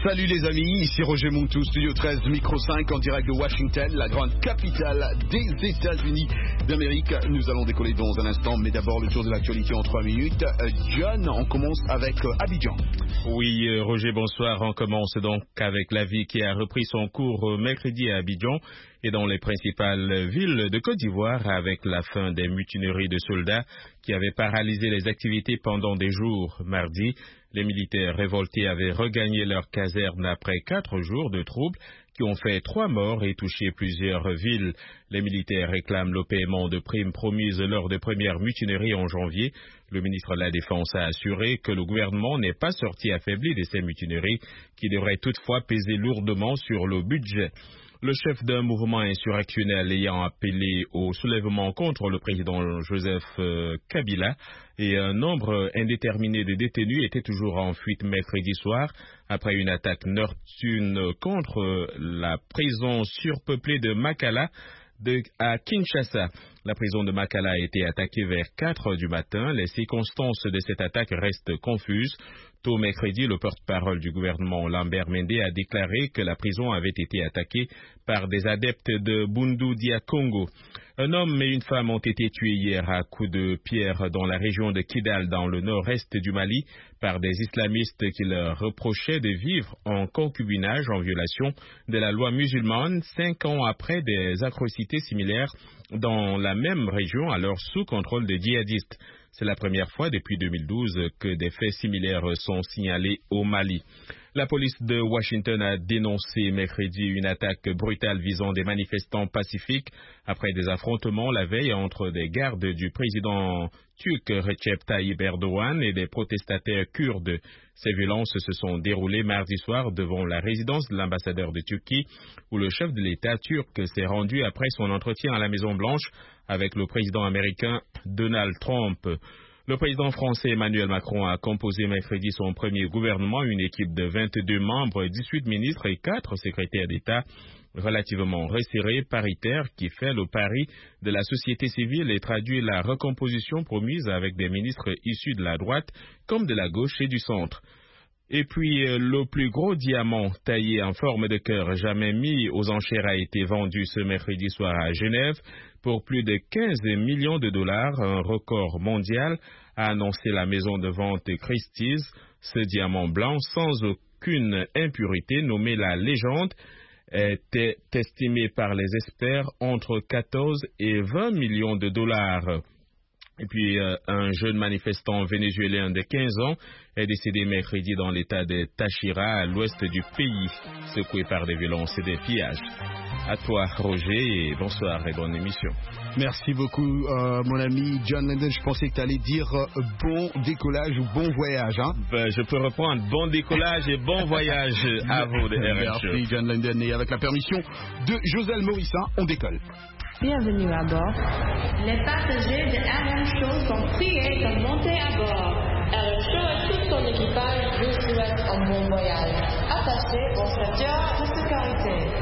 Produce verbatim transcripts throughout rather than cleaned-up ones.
Salut les amis, ici Roger Montou, Studio treize, Micro cinq, en direct de Washington, la grande capitale des États-Unis d'Amérique. Nous allons décoller dans un instant, mais d'abord le tour de l'actualité en trois minutes. John, on commence avec Abidjan. Oui, Roger, bonsoir. On commence donc avec la vie qui a repris son cours mercredi à Abidjan et dans les principales villes de Côte d'Ivoire avec la fin des mutineries de soldats qui avaient paralysé les activités pendant des jours. Mardi, les militaires révoltés avaient regagné leur caserne après quatre jours de troubles qui ont fait trois morts et touché plusieurs villes. Les militaires réclament le paiement de primes promises lors des premières mutineries en janvier. Le ministre de la Défense a assuré que le gouvernement n'est pas sorti affaibli de ces mutineries qui devraient toutefois peser lourdement sur le budget. Le chef d'un mouvement insurrectionnel ayant appelé au soulèvement contre le président Joseph euh, Kabila et un nombre indéterminé de détenus était toujours en fuite mercredi soir après une attaque nocturne contre la prison surpeuplée de Makala de, à Kinshasa. La prison de Makala a été attaquée vers quatre heures du matin. Les circonstances de cette attaque restent confuses. Tôt mercredi, le porte-parole du gouvernement Lambert Mende a déclaré que la prison avait été attaquée par des adeptes de Bundu Dia Congo. Un homme et une femme ont été tués hier à coups de pierre dans la région de Kidal, dans le nord-est du Mali, par des islamistes qui leur reprochaient de vivre en concubinage en violation de la loi musulmane, cinq ans après des atrocités similaires dans la même région, alors sous contrôle des djihadistes. C'est la première fois depuis deux mille douze que des faits similaires sont signalés au Mali. La police de Washington a dénoncé mercredi une attaque brutale visant des manifestants pacifiques après des affrontements la veille entre des gardes du président turc Recep Tayyip Erdogan et des protestataires kurdes. Ces violences se sont déroulées mardi soir devant la résidence de l'ambassadeur de Turquie où le chef de l'État turc s'est rendu après son entretien à la Maison-Blanche avec le président américain Donald Trump. Le président français Emmanuel Macron a composé mercredi son premier gouvernement, une équipe de vingt-deux membres, dix-huit ministres et quatre secrétaires d'État relativement resserrée, paritaire, qui fait le pari de la société civile et traduit la recomposition promise avec des ministres issus de la droite comme de la gauche et du centre. Et puis, le plus gros diamant taillé en forme de cœur jamais mis aux enchères a été vendu ce mercredi soir à Genève pour plus de quinze millions de dollars, un record mondial, a annoncé la maison de vente Christie's. Ce diamant blanc, sans aucune impurité, nommé la légende, était estimé par les experts entre quatorze et vingt millions de dollars. Et puis, euh, un jeune manifestant vénézuélien de quinze ans est décédé mercredi dans l'état de Táchira, à l'ouest du pays, secoué par des violences et des pillages. À toi, Roger, et bonsoir et bonne émission. Merci beaucoup, euh, mon ami John London. Je pensais que tu allais dire euh, bon décollage ou bon voyage. Hein? Ben, je peux reprendre bon décollage et bon voyage à vous de R M Show. Merci, John London. Et avec la permission de Joselle Morissin, on décolle. Bienvenue à bord. Les passagers de R M Show sont priés de monter à bord. R M Show et tout son équipage vous souhaitent un bon voyage. Attachez vos ceintures de sécurité.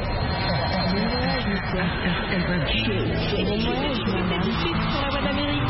Bon voyage, monsieur. R M Show. Bon voyage, maman. Tout de suite pour la voie d'Amérique.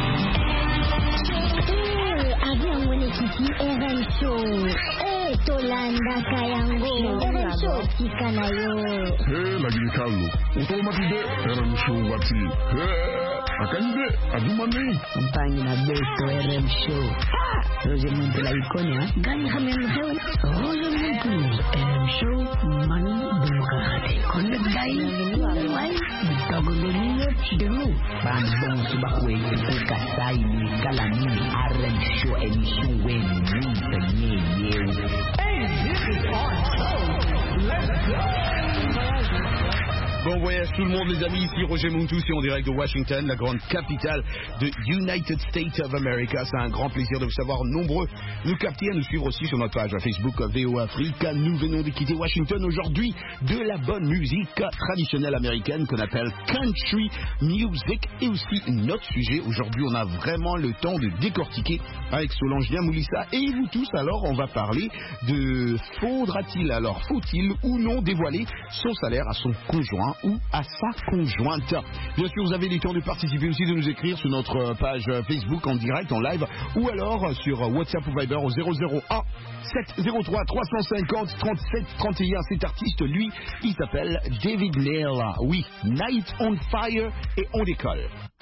Eh, avion mon équipe R M Show. Eh, Tolanda Kayango. R M Show, Tikanayo. Eh, la Glicalo. Automatique R M Show Vati. Eh, Akande, Adumani. Campagne na besto R M Show. Roger Montou la icône, hein? Gagne quand même Roger Montou. R M Show, Mani Demokrati. Connect Gaï. Ouais. Tagoloni de nous. Bandon Subakwe, Kasai, Kalamini, R M Show, émission Wen, Montagnier, Yeo. Hey, this is our show. Let's go. Bon voyage tout le monde les amis, ici Roger Montou, ici en direct de Washington, la grande capitale de United States of America. C'est un grand plaisir de vous savoir nombreux nous capter, à nous suivre aussi sur notre page Facebook V O Afrique. Nous venons de quitter Washington aujourd'hui de la bonne musique traditionnelle américaine qu'on appelle country music et aussi notre sujet. Aujourd'hui on a vraiment le temps de décortiquer avec Solange Niamoulissa et vous tous. Alors on va parler de faudra-t-il, alors faut-il ou non dévoiler son salaire à son conjoint ou à sa conjointe. Bien sûr, vous avez le temps de participer aussi, de nous écrire sur notre page Facebook en direct, en live, ou alors sur WhatsApp ou Viber au zéro zéro un sept zéro trois trois cent cinquante trente-sept trente et un. Cet artiste, lui, il s'appelle David Neal. Oui, Night on Fire, et on décolle.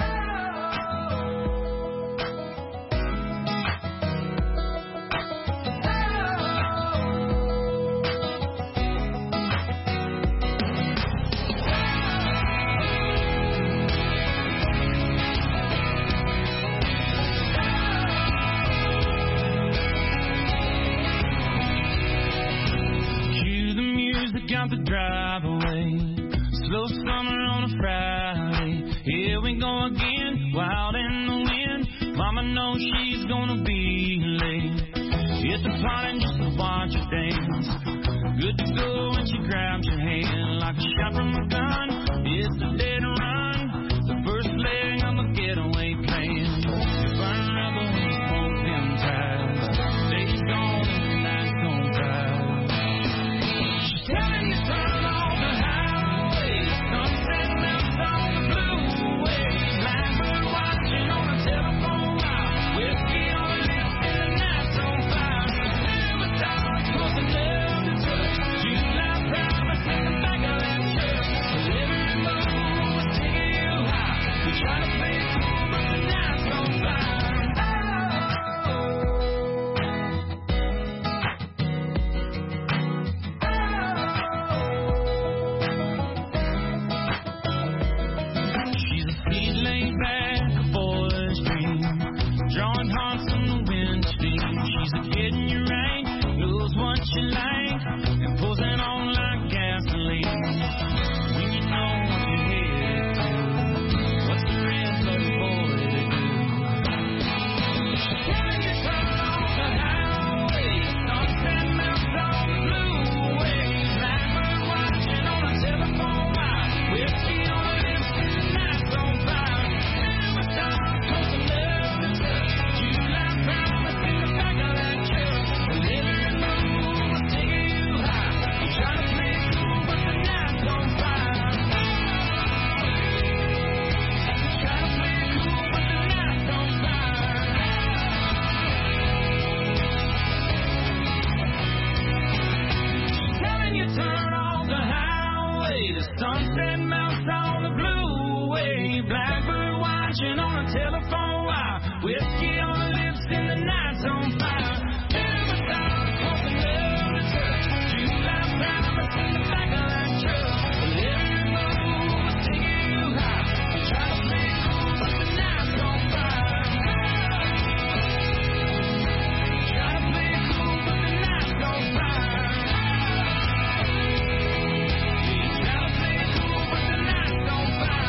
Got the drive away. Slow summer on a Friday. Here we go again, wild in the wind. Mama knows she's gonna be late. Hit the party and just to watch her dance. Good to go when she grabs your hand like a shot from a gun. It's the day to run, the first leg of a getaway plan. You burn rubber when you smoke them ties. Day's gone and the night's gonna cry. She's telling you turn off the highway. Sunset melts on the blue wave. Blackbird watching on a telephone wire. Whiskey on her lips and the night's on fire. Silver stars close enough to touch. July promise in the back of that church. Every move was taking you high. We try to play it cool, but the night's on fire. She's a sweet laid back, a boy's dream. Drawing hearts on the windscreen. She's a kid in your rain, knows what you like, and pulls it on like gasoline. When you know what you're headed to, what's the rest of the boy to do? She's telling you turn off the highway. Sunset melts on the blue wave. Blackbird watching on a telephone wire. Whiskey on her lips and the night's on fire. Silver stars close enough to touch. July promise in the back of that church. Every move was taking you high. You try to play it cool, but the night's on fire. You try to play it cool, but the night's on fire. She's telling you turn off the highway. The sunset melts on the blue wave. Blackbird watching on a telephone wire. Whiskey on her lips and the night's on fire. Silver stars close enough to touch. July promise in the back of that truck. Every move was taking you high. You try to play it cool, but the night's on fire. You try to play it cool, but the night's on fire. You try to play it cool, but the night's on fire.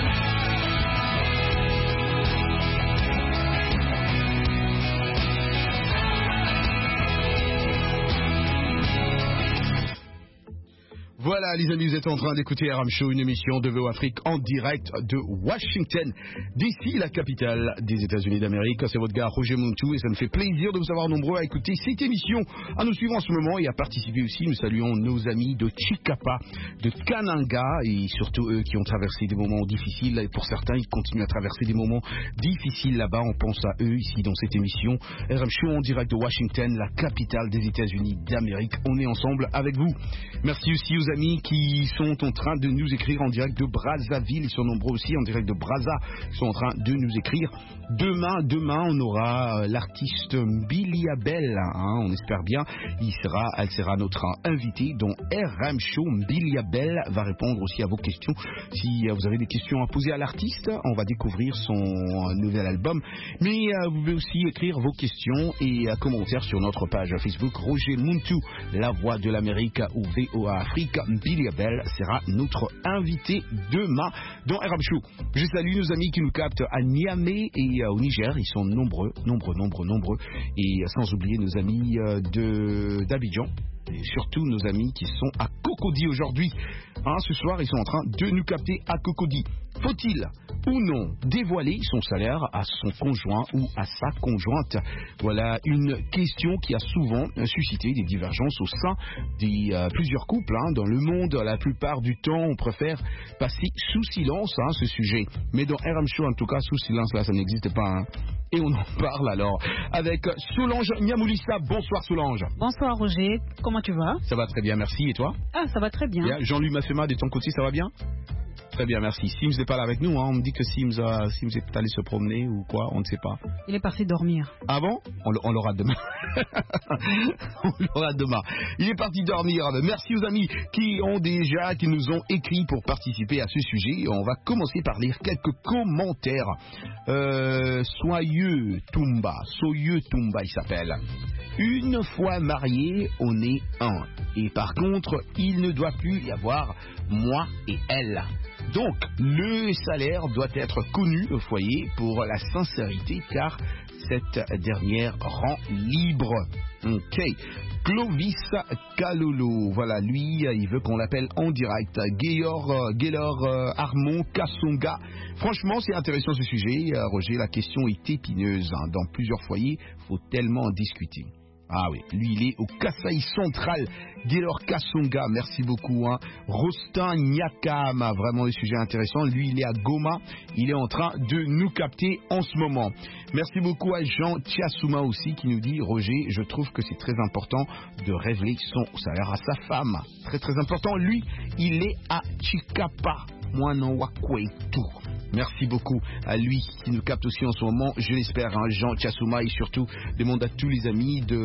Voilà les amis, vous êtes en train d'écouter R M Show, une émission de V O Afrique en direct de Washington, d'ici la capitale des États-Unis d'Amérique. C'est votre gars Roger Muntu et ça me fait plaisir de vous avoir nombreux à écouter cette émission, à nous suivre en ce moment et à participer aussi. Nous saluons nos amis de Chikapa, de Kananga et surtout eux qui ont traversé des moments difficiles. Et pour certains, ils continuent à traverser des moments difficiles là-bas. On pense à eux ici dans cette émission. R M Show en direct de Washington, la capitale des États-Unis d'Amérique. On est ensemble avec vous. Merci aussi aux amis qui sont en train de nous écrire en direct de Brazzaville. Ils sont nombreux aussi en direct de Brazza. Ils sont en train de nous écrire. Demain, demain, on aura euh, l'artiste Billy Abel. Hein, on espère bien. Il sera, elle sera notre invitée dans R M Show. Billy Abel va répondre aussi à vos questions. Si euh, vous avez des questions à poser à l'artiste, on va découvrir son euh, nouvel album. Mais euh, vous pouvez aussi écrire vos questions et euh, commentaires sur notre page Facebook Roger Muntu, la voix de l'Amérique ou V O A Afrique. Billy Abel sera notre invité demain dans R M Show. Je salue nos amis qui nous captent à Niamey et euh, au Niger. Ils sont nombreux, nombreux, nombreux, nombreux. Et euh, sans oublier nos amis euh, de d'Abidjan. Et surtout nos amis qui sont à Cocody aujourd'hui. Hein, ce soir, ils sont en train de nous capter à Cocody. Faut-il, ou non dévoiler son salaire à son conjoint ou à sa conjointe? Voilà une question qui a souvent suscité des divergences au sein des euh, plusieurs couples. Hein. Dans le monde, la plupart du temps, on préfère passer sous silence hein, ce sujet. Mais dans R M Show, en tout cas, sous silence, là, ça n'existe pas. Hein. Et on en parle alors avec Solange Niamoulissa. Bonsoir Solange. Bonsoir Roger, comment tu vas? Ça va très bien, merci. Et toi? Ah, ça va très bien. bien. Jean-Louis Maffema, de ton côté, ça va bien? Très bien, merci. Sims n'est pas là avec nous, hein. On me dit que Sims, a, Sims est allé se promener ou quoi, on ne sait pas. Il est parti dormir. Ah bon? On, on l'aura demain. On l'aura demain. Il est parti dormir. Merci aux amis qui ont déjà, qui nous ont écrit pour participer à ce sujet. On va commencer par lire quelques commentaires. Euh, Soyeux Tumba, Soyeux Tumba, il s'appelle. Une fois marié, on est un. Et par contre, il ne doit plus y avoir moi et elle. Donc, le salaire doit être connu au foyer pour la sincérité, car cette dernière rend libre. Ok. Clovis Kalolo, voilà, lui, il veut qu'on l'appelle en direct. Gaylor, Gaylor Armand Kassonga. Franchement, c'est intéressant ce sujet, Roger. La question est épineuse. Hein. Dans plusieurs foyers, il faut tellement en discuter. Ah oui, lui il est au Kasaï Central, Gaylor Kassonga, merci beaucoup. Hein. Rostin Nyakama, vraiment le sujet intéressant. Lui il est à Goma, il est en train de nous capter en ce moment. Merci beaucoup à Jean Tiassouma aussi qui nous dit: Roger, je trouve que c'est très important de révéler son salaire à sa femme. Très très important, lui il est à Chikapa, Mwanawakwetu. Merci beaucoup à lui qui nous capte aussi en ce moment, je l'espère, hein, Jean Tiassouma, et surtout demande à tous les amis de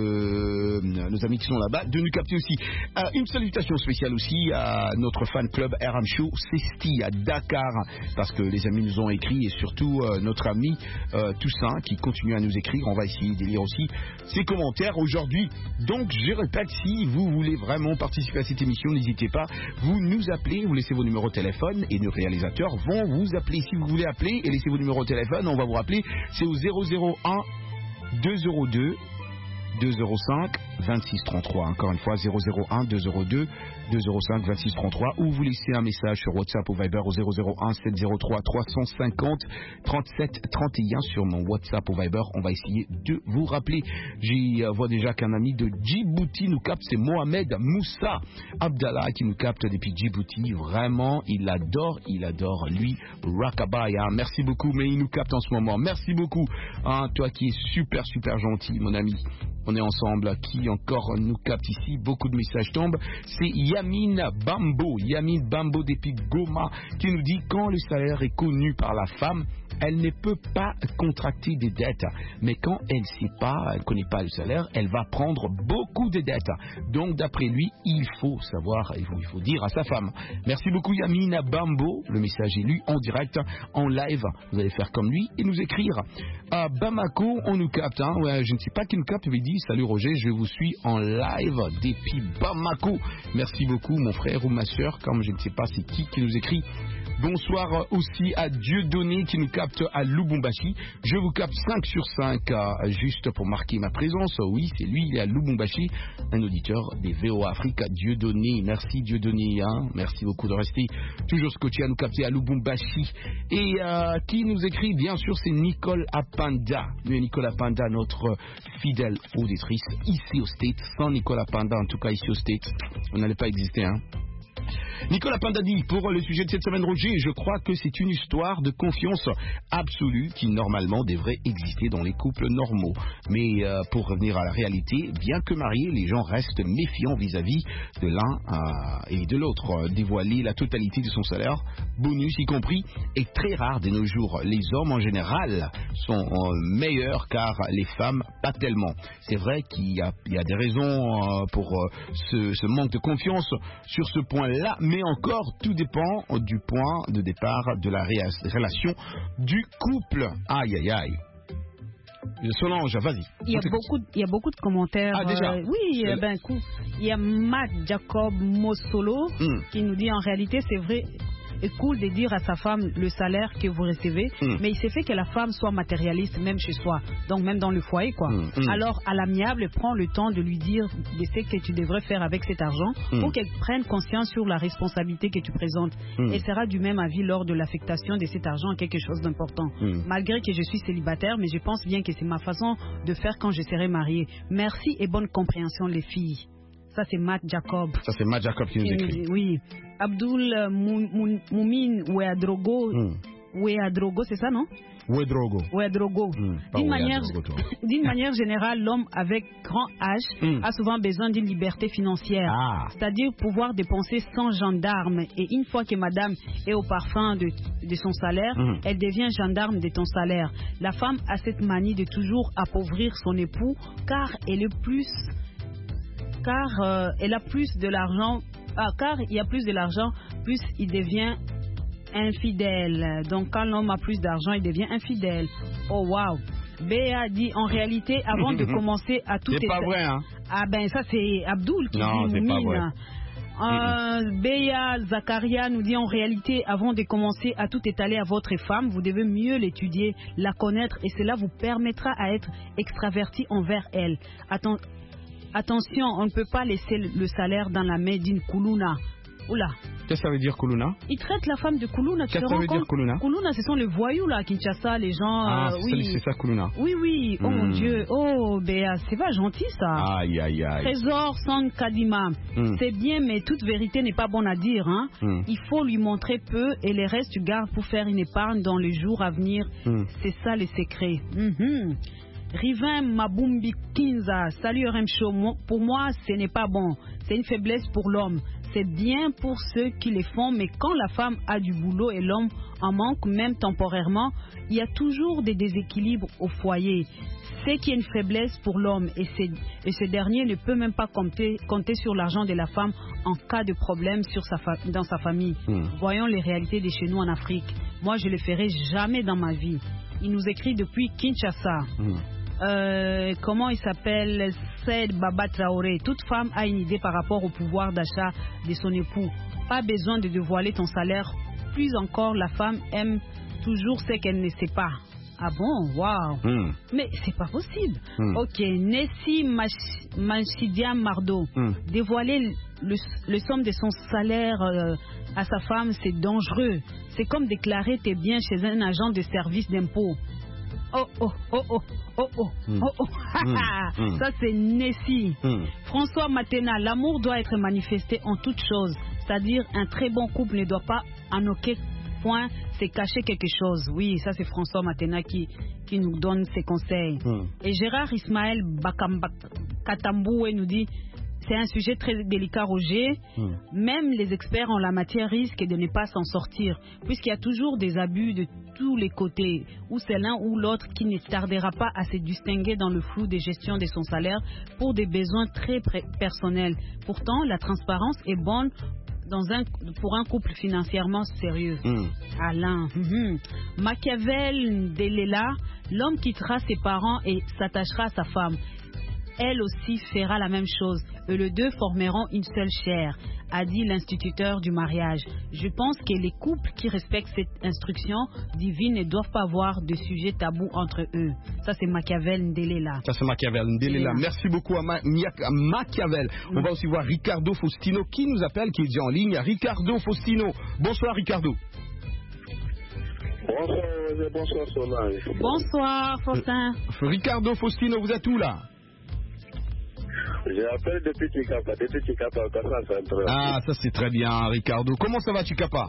euh, nos amis qui sont là-bas de nous capter aussi. Euh, une salutation spéciale aussi à notre fan club R M Show Sesti à Dakar, parce que les amis nous ont écrit, et surtout euh, notre ami euh, Toussaint qui continue à nous écrire. On va essayer de lire aussi ses commentaires aujourd'hui. Donc je répète, si vous voulez vraiment participer à cette émission, n'hésitez pas, vous nous appelez, vous laissez vos numéros de téléphone et nos réalisateurs vont vous appeler. Si vous voulez appeler et laissez vos numéros de téléphone, on va vous rappeler, c'est au zéro zéro un deux zéro deux deux zéro cinq vingt-six trente-trois. Encore une fois, zéro zéro un deux zéro deux deux zéro cinq vingt-six trente-trois, ou vous laissez un message sur WhatsApp ou Viber au zéro zéro un sept zéro trois trois cent cinquante trente-sept trente et un sur mon WhatsApp ou Viber. On va essayer de vous rappeler. J'y vois déjà qu'un ami de Djibouti nous capte, c'est Mohamed Moussa Abdallah qui nous capte depuis Djibouti. Vraiment, il adore, il adore lui, Rockabye. Hein. Merci beaucoup, mais il nous capte en ce moment. Merci beaucoup, hein, toi qui es super super gentil, mon ami. On est ensemble. Qui encore nous capte ici? Beaucoup de messages tombent. C'est Yamin Bambo, Yamin Bambo depuis Goma, qui nous dit: quand le salaire est connu par la femme, elle ne peut pas contracter des dettes. Mais quand elle ne sait pas, elle ne connaît pas le salaire, elle va prendre beaucoup de dettes. Donc d'après lui, il faut savoir, il faut, il faut dire à sa femme. Merci beaucoup Yamin Bambo. Le message est lu en direct, en live. Vous allez faire comme lui et nous écrire. À Bamako, on nous capte. Hein. Ouais, je ne sais pas qui nous capte, mais il dit: salut Roger, je vous suis en live depuis Bamako. Merci beaucoup mon frère ou ma soeur, comme je ne sais pas c'est qui qui nous écrit. Bonsoir aussi à Dieudonné qui nous capte à Lubumbashi. Je vous capte cinq sur cinq, euh, juste pour marquer ma présence. Oui, c'est lui, il est à Lubumbashi, un auditeur des V O A Afrique, Dieudonné. Merci Dieudonné, hein. Merci beaucoup de rester toujours scotché à nous capter à Lubumbashi. Et euh, qui nous écrit, bien sûr, c'est Nicole Apanda. Nicole Apanda, notre fidèle auditrice ici au States. Sans Nicole Apanda, en tout cas ici au States, on n'allait pas exister, hein. Nicolas Pandadi, pour le sujet de cette semaine, Roger, je crois que c'est une histoire de confiance absolue qui normalement devrait exister dans les couples normaux. Mais euh, pour revenir à la réalité, bien que mariés, les gens restent méfiants vis-à-vis de l'un euh, et de l'autre. Dévoiler la totalité de son salaire, bonus y compris, est très rare de nos jours. Les hommes en général sont euh, meilleurs, car les femmes pas tellement. C'est vrai qu'il y a, il y a des raisons euh, pour euh, ce, ce manque de confiance sur ce point-là, mais encore tout dépend du point de départ de la relation du couple. Aïe aïe aïe. Solange, vas-y. Il y a beaucoup, il y a beaucoup de commentaires. Ah déjà. Euh, oui, euh, ben coup. Il y a Matt Jacob Mossolo mm. qui nous dit en réalité c'est vrai. est cool de dire à sa femme le salaire que vous recevez, Mm. mais il s'est fait que la femme soit matérialiste même chez soi, donc même dans le foyer quoi. Mm. Mm. Alors à l'amiable, prends le temps de lui dire de ce que tu devrais faire avec cet argent Mm. pour qu'elle prenne conscience sur la responsabilité que tu présentes. Mm. Elle sera du même avis lors de l'affectation de cet argent à quelque chose d'important. Mm. Malgré que je suis célibataire, mais je pense bien que c'est ma façon de faire quand je serai mariée. Merci et bonne compréhension les filles. Ça c'est Matt Jacob. Ça c'est Matt Jacob qui nous Qui nous écrit. dit- Oui. Abdul euh, Mou- Mou- Moumine Ouedraogo. Mm. Ouedraogo, c'est ça non? Wedrogo. Ouedraogo. Mm. Pas D'une manière, Ouedraogo, toi. d'une manière générale, l'homme avec grand H Mm. a souvent besoin d'une liberté financière. Ah. C'est-à-dire pouvoir dépenser sans gendarme. Et une fois que madame est au parfum de, de son salaire, Mm. elle devient gendarme de ton salaire. La femme a cette manie de toujours appauvrir son époux car elle est plus car euh, elle a plus de l'argent ah, car il y a plus de l'argent, plus il devient infidèle. Donc quand l'homme a plus d'argent, il devient infidèle. Oh wow. Béa dit en réalité avant de commencer à tout C'est pas vrai, hein? Ah ben ça c'est Abdoul qui Non, dit c'est pas Moumine. vrai. Euh, Béa Zakaria nous dit en réalité, avant de commencer à tout étaler à votre femme, vous devez mieux l'étudier, la connaître et cela vous permettra à être extraverti envers elle. Atten- attention, on ne peut pas laisser le salaire dans la main d'une Kuluna. Oula. Qu'est-ce que ça veut dire, Kuluna? Ils traitent la femme de Kuluna. Tu Qu'est-ce te que ça rends veut dire, compte? Kuluna? Kuluna, ce sont les voyous là, à Kinshasa, les gens. Ah, euh, c'est oui. c'est ça, Kuluna. Oui, oui. Oh mon Hmm. Dieu. Oh, Béa, c'est pas gentil ça. Aïe, aïe, aïe. Trésor sans Kadima. Hmm. C'est bien, mais toute vérité n'est pas bonne à dire. Hein. Hmm. Il faut lui montrer peu et les restes tu gardes pour faire une épargne dans les jours à venir. Hmm. C'est ça le secret. Mhm. Rivin Mabumbi Kinza. Salut R M Show. Mo- Pour moi, ce n'est pas bon. C'est une faiblesse pour l'homme. C'est bien pour ceux qui les font, mais quand la femme a du boulot et l'homme en manque, même temporairement, il y a toujours des déséquilibres au foyer. C'est qu'il y a une faiblesse pour l'homme et, c'est- et ce dernier ne peut même pas compter, compter sur l'argent de la femme en cas de problème sur sa fa- dans sa famille. Hmm. Voyons les réalités de chez nous en Afrique. Moi, je ne le ferai jamais dans ma vie. Il nous écrit depuis Kinshasa. Hmm. Euh, comment il s'appelle? Said Baba Traoré. Toute femme a une idée par rapport au pouvoir d'achat de son époux. Pas besoin de dévoiler ton salaire. Plus encore, la femme aime toujours ce qu'elle ne sait pas. Ah bon? Waouh! Hmm. Mais c'est pas possible. Hmm. Ok, Nessie Mach- Machidia Mardo. Hmm. Dévoiler le, le somme de son salaire euh, à sa femme, c'est dangereux. C'est comme déclarer tes biens chez un agent de service d'impôt. Oh oh oh oh oh oh Hmm. oh oh. Hmm. Hmm. Ça c'est Nessie. Hmm. François Matena, l'amour doit être manifesté en toute chose. C'est-à-dire un très bon couple ne doit pas en aucun point se cacher quelque chose. Oui, ça c'est François Matena qui, qui nous donne ses conseils. Hmm. Et Gérard Ismaël Bakamba Katamboué nous dit c'est un sujet très délicat, Roger. Hmm. Même les experts en la matière risquent de ne pas s'en sortir, puisqu'il y a toujours des abus de tous les côtés, ou c'est l'un ou l'autre qui ne tardera pas à se distinguer dans le flou des gestions de son salaire pour des besoins très pré- personnels. Pourtant, la transparence est bonne dans un, pour un couple financièrement sérieux. Hmm. Alain. Mhm. Machiavel Delela, l'homme quittera ses parents et s'attachera à sa femme. Elle aussi fera la même chose et les deux formeront une seule chair, a dit l'instituteur du mariage. Je pense que les couples qui respectent cette instruction divine ne doivent pas avoir de sujet tabou entre eux. Ça c'est Machiavel Ndelela. Ça c'est Machiavel. Ndelela. Ndelela. Merci beaucoup à, Ma- Mia- à Machiavel. On va aussi voir Ricardo Faustino qui nous appelle, qui est déjà en ligne. Ricardo Faustino. Bonsoir Ricardo. Bonsoir, Roger, bonsoir Solange. Bonsoir Faustin. Euh, Ricardo Faustino, vous êtes où là? J'appelle depuis Chikapa, depuis Chikapa, au Kassan Central. Ah, ça c'est très bien Ricardo. Comment ça va Chikapa?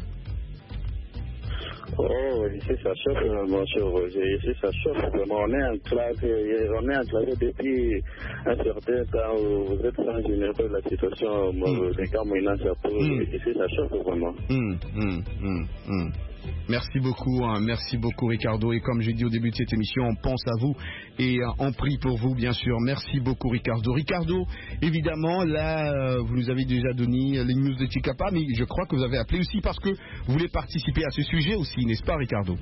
Oh, ici ça chauffe, euh, mon cher Roger. Ici ça chauffe vraiment. On est enclavé, on est enclavé depuis un certain temps où vous êtes sans générer la situation, Mm. les cas maintenant ça pose. Mm. Ici ça chauffe vraiment. Hum, hum, hum, hum. Merci beaucoup, hein, merci beaucoup Ricardo. Et comme j'ai dit au début de cette émission, on pense à vous et euh, on prie pour vous, bien sûr. Merci beaucoup Ricardo. Ricardo, évidemment, là, euh, vous nous avez déjà donné les news de Chikapa, mais je crois que vous avez appelé aussi parce que vous voulez participer à ce sujet aussi, n'est-ce pas Ricardo?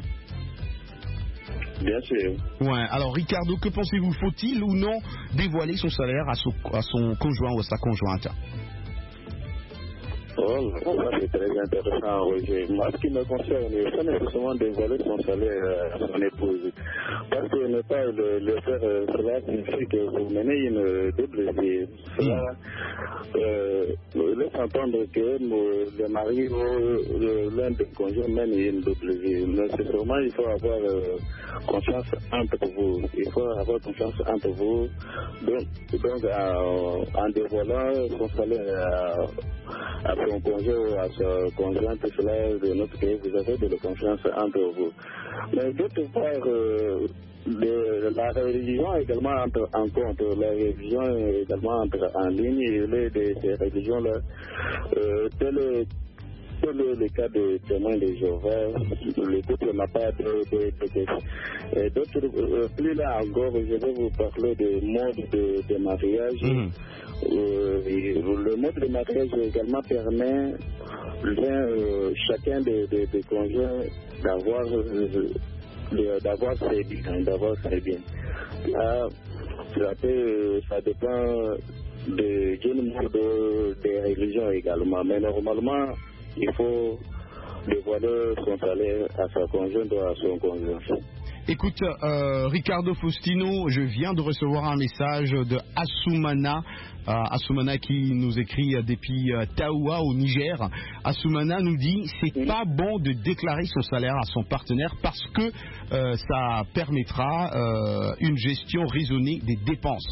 Bien sûr. Ouais, alors Ricardo, que pensez-vous? Faut-il ou non dévoiler son salaire à son, à son conjoint ou à sa conjointe? paroles. Ça, c'est très intéressant, Roger. Moi, ce qui me concerne, c'est nécessairement dévoiler son salaire à son épouse. Parce que ne pas le, le faire, euh, cela signifie que vous menez une double vie. Cela euh, laisse entendre que euh, le mari ou l'un des conjoints mène une double vie. Nécessairement, il faut avoir euh, confiance entre vous. Il faut avoir confiance entre vous. Donc, donc en, en dévoilant son salaire à, à son conjoint ou à sa conjointe, cela de notre pays, vous avez de la confiance entre vous. Mais d'autre part, euh, de, la religion également entre en compte. La religion également entre en ligne. Il y a des, ces religions-là. Euh, tel est Dans le, le cas de témoins de Jéhovah, le couple n'a pas de, de, de, de. D'autres, euh, plus là encore, je vais vous parler des modes de, de mariage. Mmh. Euh, le mode de mariage également permet euh, chacun des de, de conjoints d'avoir euh, d'avoir ses biens, d'avoir ses biens. Là, ça, peut, ça dépend de, d'une mode de, de religion également, mais normalement, il faut dévoiler son salaire à sa conjointe ou à son conjoint. Écoute, euh, Ricardo Faustino, je viens de recevoir un message de Assoumana, euh, Assoumana qui nous écrit depuis euh, Taoua au Niger. Assoumana nous dit c'est oui. pas bon de déclarer son salaire à son partenaire parce que euh, ça permettra euh, une gestion raisonnée des dépenses.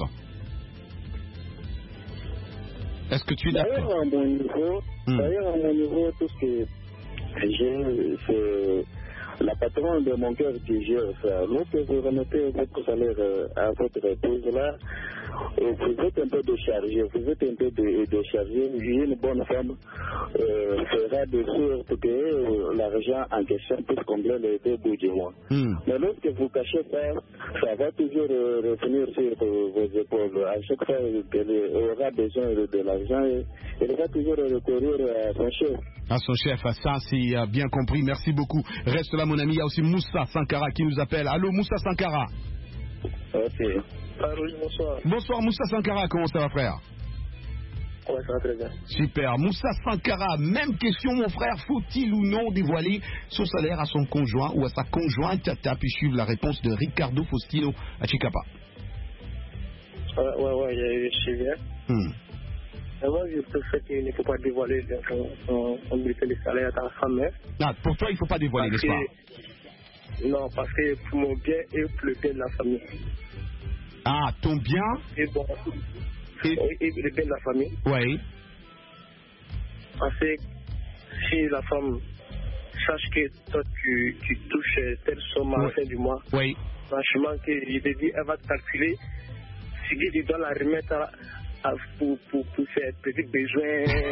Est-ce que tu es d'accord? D'ailleurs, à mon niveau, hmm. d'ailleurs, à mon niveau, tout ce que j'ai, c'est la patronne de mon cœur qui gère ça. Lorsque vous remettez votre salaire à votre épouse là, vous êtes un peu déchargé, vous êtes un peu déchargé. Une bonne femme euh, fera de sorte que euh, l'argent en question puisse combler les deux bouts du mois. Mm. Mais lorsque vous cachez ça, ça va toujours euh, revenir sur euh, vos épaules. À chaque fois qu'elle aura besoin de, de l'argent, elle va toujours recourir à son chef. À son chef, ça c'est bien compris. Merci beaucoup. Reste là mon ami, il y a aussi Moussa Sankara qui nous appelle. Allô Moussa Sankara. Ok. Allô, bonsoir. Bonsoir Moussa Sankara, comment ça va frère? Ouais, ça va très bien. Super. Moussa Sankara, même question mon frère, faut-il ou non dévoiler son salaire à son conjoint ou à sa conjointe? Tu as pu suivre la réponse de Ricardo Faustino à Chicapa. Ouais, ouais, ouais, je suis bien. Hmm. Moi, je préfère qu'il ne faut pas dévoiler son bulletin de salaire à ta femme. Ah, pour toi, il ne faut pas dévoiler, n'est-ce pas? Non, parce que pour mon bien et pour le bien de la famille. Ah, ton bien et, bon, et... et le bien de la famille. Oui. Parce que si la femme sache que toi, tu, tu touches telle somme à la fin du mois, oui. Franchement, que je te dis, elle va te calculer si tu dois la remettre à, à, pour, pour, pour ses petits besoins.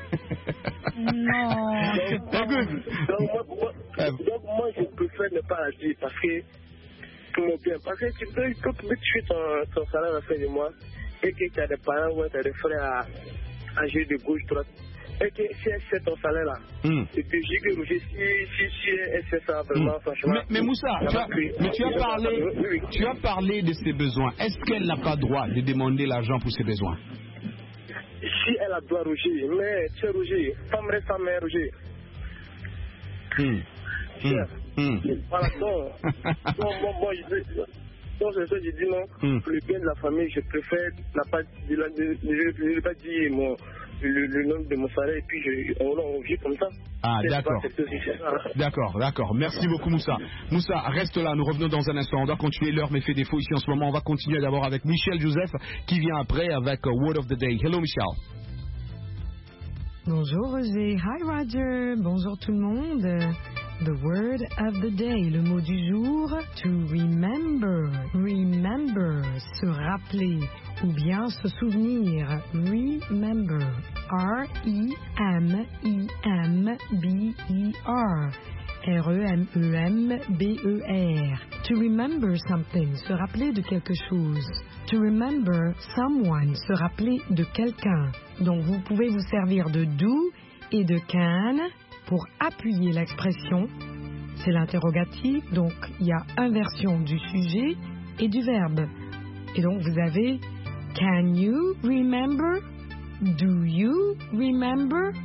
Non. Donc, donc, moi, moi, donc moi, je préfère ne pas la dire parce que pour mon bien. Parce que tu peux, tu peux tuer ton, ton salaire à la fin du mois et que tu as des parents ou tu as des frères à, à gérer de gauche, droite. Et que si elle sait ton salaire là, mm. et que j'ai que Roger, si, si, si elle sait ça vraiment, mm. franchement. Mais, mais Moussa, tu as, mais tu as, parlé, oui. tu as parlé de ses besoins. Est-ce qu'elle n'a pas droit de demander l'argent pour ses besoins? Si elle a droit, Roger, mais tu sais, Roger, femme reste femme, Roger. Mm. Mm. Mm. Voilà, donc, bon, bon, bon, je dis, donc c'est ça, je dis non, mm. pour le bien de la famille, je préfère ne pas, de, de, de, de pas dire mon, le, le nom de mon salaire et puis je, on, on vit comme ça. Ah, d'accord. D'accord, d'accord. Merci beaucoup, Moussa. Moussa, reste là, nous revenons dans un instant. On doit continuer, l'heure mais fait défaut ici en ce moment. On va continuer d'abord avec Michel Joseph qui vient après avec Word of the Day. Hello, Michel. Bonjour, Roger. Hi, Roger. Bonjour tout le monde. The word of the day, le mot du jour, to remember, remember, se rappeler ou bien se souvenir, remember, R E M E M B E R, R E M E M B E R, to remember something, se rappeler de quelque chose, to remember someone, se rappeler de quelqu'un, donc vous pouvez vous servir de do et de can, pour appuyer l'expression, c'est l'interrogatif, donc il y a inversion du sujet et du verbe. Et donc vous avez can you remember? Do you remember?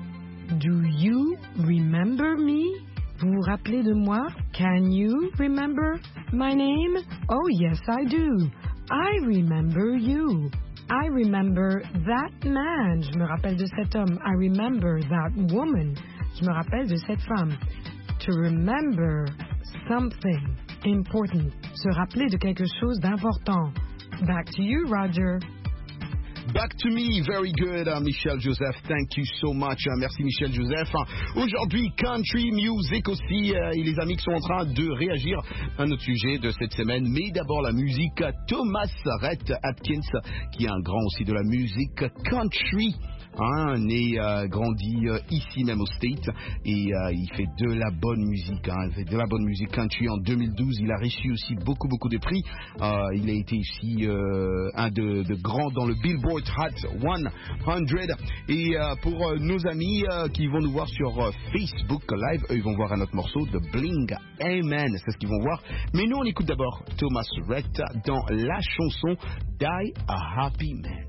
Do you remember me? Vous vous rappelez de moi? Can you remember my name? Oh yes, I do. I remember you. I remember that man. Je me rappelle de cet homme. I remember that woman. Je me rappelle de cette femme. To remember something important. Se rappeler de quelque chose d'important. Back to you, Roger. Back to me, very good, uh, Michel Joseph. Thank you so much. Uh, merci, Michel Joseph. Uh, Aujourd'hui, country music aussi. Uh, et les amis qui sont en train de réagir à notre sujet de cette semaine. Mais d'abord, la musique. Thomas Rhett Atkins, qui est un grand aussi de la musique country. Hein, né, euh, grandi euh, ici même au States et euh, il fait de la bonne musique, hein, il fait de la bonne musique country. En deux mille douze, il a reçu aussi beaucoup beaucoup de prix. Euh, il a été aussi euh, un de, de grands dans le Billboard Hot cent. Et euh, pour euh, nos amis euh, qui vont nous voir sur euh, Facebook Live, eux ils vont voir un autre morceau de Bling Amen, c'est ce qu'ils vont voir. Mais nous on écoute d'abord Thomas Rhett dans la chanson Die a Happy Man.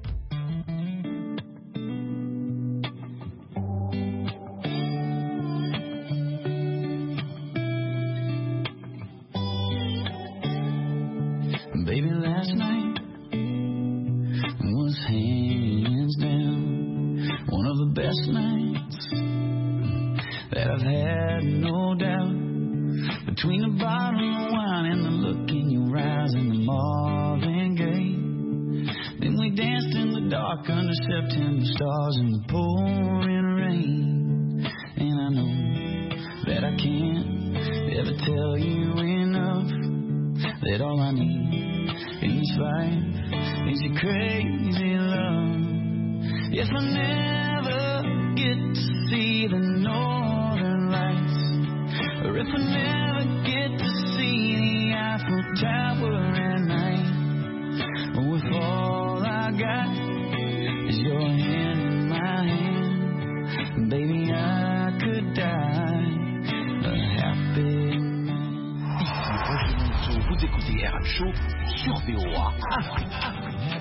Baby, last night was hands down one of the best nights that I've had, no doubt. Between the bottle of wine and the look in your eyes and the Marvin Gaye, then we danced in the dark under September stars in the pouring rain. And I know that I can't ever tell you enough that all I need in this life is your crazy love. If I never get to see the northern lights, or if I never get to see the Eiffel Tower at night, or if all I got is your hand in my hand, baby, I could die a happy man. Vous écoutez R M Show sur V O A Afrique.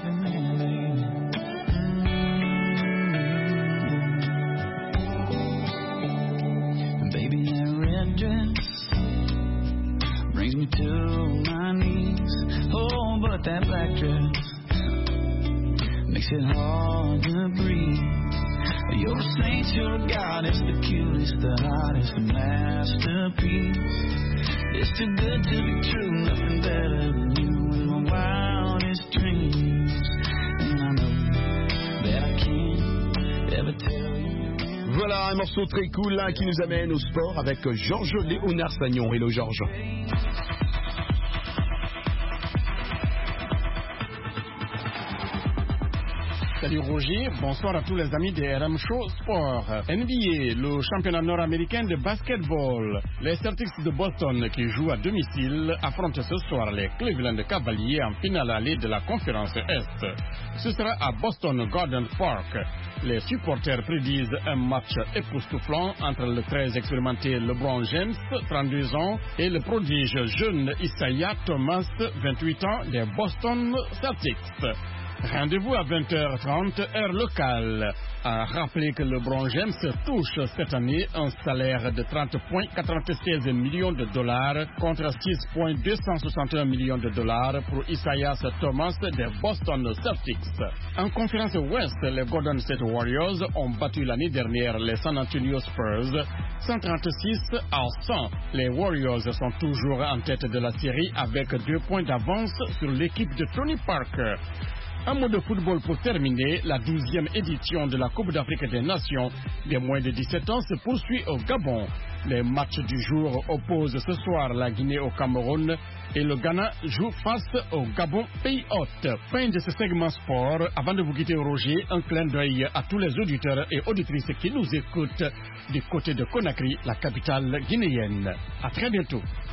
Baby, that red dress brings me to my knees. Oh, but that black dress makes it hard to breathe. You're a saint, you're a goddess, the cutest, the hottest, the masterpiece. It's too good to be true, nothing better than you in my wildest dreams. And I know that I can't ever tell you. Voilà un morceau très cool là, qui nous amène au sport avec Georges Léonard Sagnon. Hello Georges. Salut Roger, bonsoir à tous les amis de R M Show Sport. N B A, le championnat nord-américain de basketball. Les Celtics de Boston qui jouent à domicile affrontent ce soir les Cleveland Cavaliers en finale allée de la conférence Est. Ce sera à Boston Garden Park. Les supporters prédisent un match époustouflant entre le très expérimenté LeBron James, trente-deux ans, et le prodige jeune Isaiah Thomas, vingt-huit ans, des Boston Celtics. Rendez-vous à vingt heures trente, heure locale. À rappeler que LeBron James touche cette année un salaire de trente virgule quatre-vingt-seize millions de dollars contre six virgule deux cent soixante et un millions de dollars pour Isaiah Thomas des Boston Celtics. En conférence Ouest, les Golden State Warriors ont battu l'année dernière les San Antonio Spurs cent trente-six à cent. Les Warriors sont toujours en tête de la série avec deux points d'avance sur l'équipe de Tony Parker. Un mot de football pour terminer, la douzième édition de la Coupe d'Afrique des Nations des moins de dix-sept ans se poursuit au Gabon. Les matchs du jour opposent ce soir la Guinée au Cameroun et le Ghana joue face au Gabon, pays hôte. Fin de ce segment sport. Avant de vous quitter Roger, un clin d'œil à tous les auditeurs et auditrices qui nous écoutent du côté de Conakry, la capitale guinéenne. À très bientôt.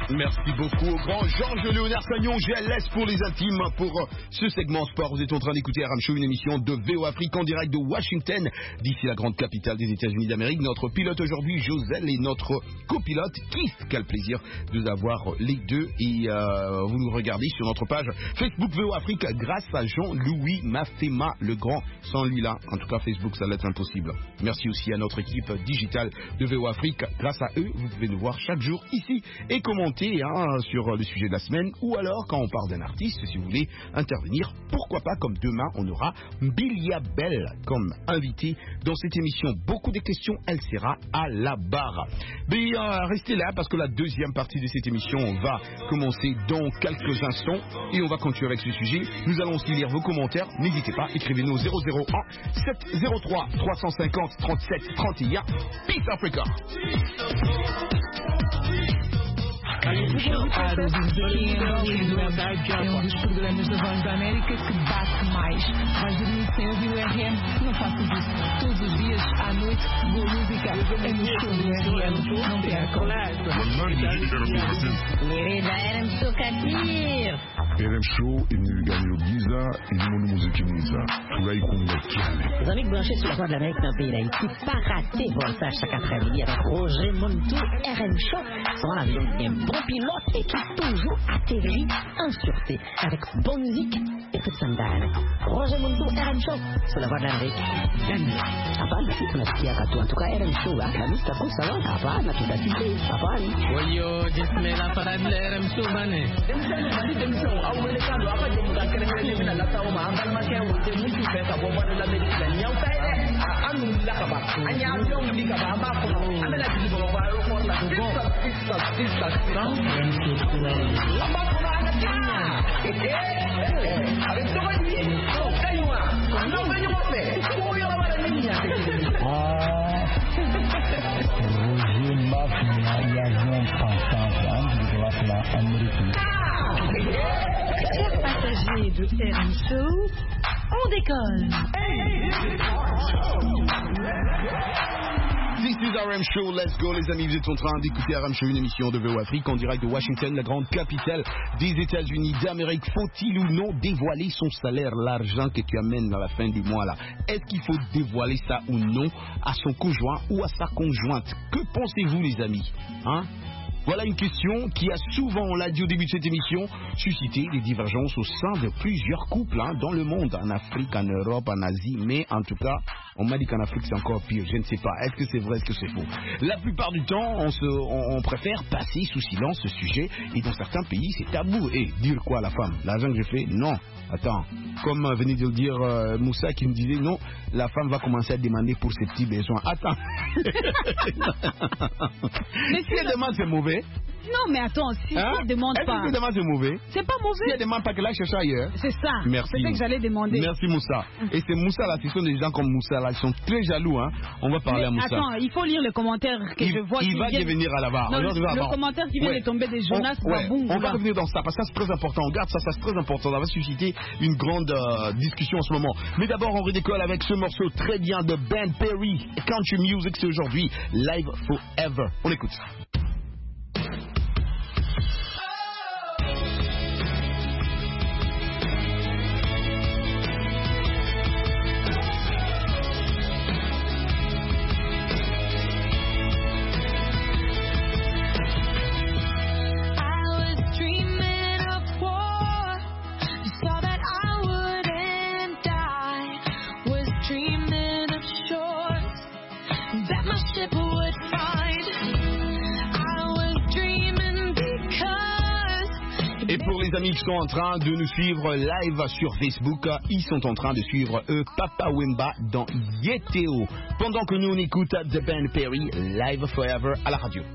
Merci beaucoup au grand Georges-Léonard Sagnon, G L S pour les intimes, pour ce segment sport. Vous êtes en train d'écouter R M Show, une émission de V O Afrique en direct de Washington, d'ici la grande capitale des États-Unis d'Amérique. Notre pilote aujourd'hui, Joselle, et notre copilote, Keith. Quel plaisir de vous avoir les deux. Et euh, vous nous regardez sur notre page Facebook V O Afrique grâce à Jean-Louis Mafema, le grand. Sans lui là, en tout cas Facebook, ça va être impossible. Merci aussi à notre équipe digitale de V O Afrique. Grâce à eux, vous pouvez nous voir chaque jour ici et commenter Hein, sur le sujet de la semaine, ou alors quand on parle d'un artiste, si vous voulez intervenir, pourquoi pas, comme demain on aura Bilia Bell comme invité dans cette émission. Beaucoup de questions, elle sera à la barre. Mais euh, restez là parce que la deuxième partie de cette émission va commencer dans quelques instants et on va continuer avec ce sujet. Nous allons aussi lire vos commentaires, n'hésitez pas, écrivez-nous au zéro zéro un sept zéro trois trois cent cinquante trente-sept trente et un. Peace Africa. É um dos programas da Voz da América que bate mais. Vais dormir sem ouvir o R M? Não faças isso. Todos os dias, à noite, boa música. É no show do R M. Não percam. Querida R M Show Katir. R M Show, Inilganyo Giza, Inimono Muzikimiza. Furahi Kungakiane. Les amis branchés sur la Voix de l'Amérique dans le pays d'Haïti, pas rater Voltage chaque après-midi avec Roger Montou, R M Show. Sans l'avion qui est un bon pilote et qui toujours atterrit en sûreté avec bonne musique et tout ça. Roger Montou, R M Show, sur la Voix de l'Amérique. Hapana, si tunasikia katu, en tout cas R M Show, Alhamisi taku sawa, hapana, tutasikia, hapana. Oyo, jismela para de R M Show, bane. Au mercado, apa je bukan kena-kena bila la tahu mah, angkat macam wote mesti pesa bomba dalam Amerika. Yang saya anu bila kabar, hanya aku beli kabar apa pun. Anda lagi di bawah baru pun lah. Bisa, bisa, bisa. Apa pun ada dia. Eh, ada tu kan dia. Kayu ah, anda kayu apa? Oh yang ada ni. Ah, Roger Mafia, il y a un passage entre la Amérique. Chers passagers de R M Show, on décolle. This is R M Show, let's go les amis, vous êtes en train d'écouter R M Show, une émission de V O Afrique en direct de Washington, la grande capitale des États-Unis d'Amérique. Faut-il ou non dévoiler son salaire, l'argent que tu amènes à la fin du mois là? Est-ce qu'il faut dévoiler ça ou non à son conjoint ou à sa conjointe? Que pensez-vous les amis, hein? Voilà une question qui a souvent, on l'a dit au début de cette émission, suscité des divergences au sein de plusieurs couples hein, dans le monde, en Afrique, en Europe, en Asie, mais en tout cas, on m'a dit qu'en Afrique c'est encore pire, je ne sais pas, est-ce que c'est vrai, est-ce que c'est faux? La plupart du temps, on, se, on, on préfère passer sous silence ce sujet, et dans certains pays c'est tabou. Et dire quoi à la femme? L'argent que je fais? Non. Attends, comme euh, venait de le dire euh, Moussa qui me disait non, la femme va commencer à demander pour ses petits besoins. Attends. Mais si elle demande, c'est mauvais. Non, mais attends, si hein? elle demande Est-ce pas. que si elle demande, c'est mauvais? C'est pas mauvais. Si elle demande pas qu'elle aille chercher ailleurs. C'est ça. Merci. C'est ça que j'allais demander. Merci Moussa. Et c'est Moussa là, ce sont des gens comme Moussa là, ils sont très jaloux. Hein. On va parler mais à Moussa. Attends, il faut lire le commentaire que il, je vois. Il va vient... devenir à la barre. Non, Alors, le, le commentaire qui vient ouais. de tomber de Jonas on, ouais. Baboum. On va revenir dans ça parce que ça c'est très important. On garde ça, ça c'est très important. Ça va susciter une grande euh, discussion en ce moment. Mais d'abord, on redécolle avec ce morceau très bien de Ben Perry. Country Music, c'est aujourd'hui Live Forever. On écoute ça. Et pour les amis qui sont en train de nous suivre live sur Facebook, ils sont en train de suivre eux Papa Wemba dans Yeteo. Pendant que nous on écoute The Ben Perry Live Forever à la radio.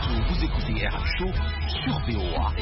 Show. Vous écoutez R M Show sur V O A.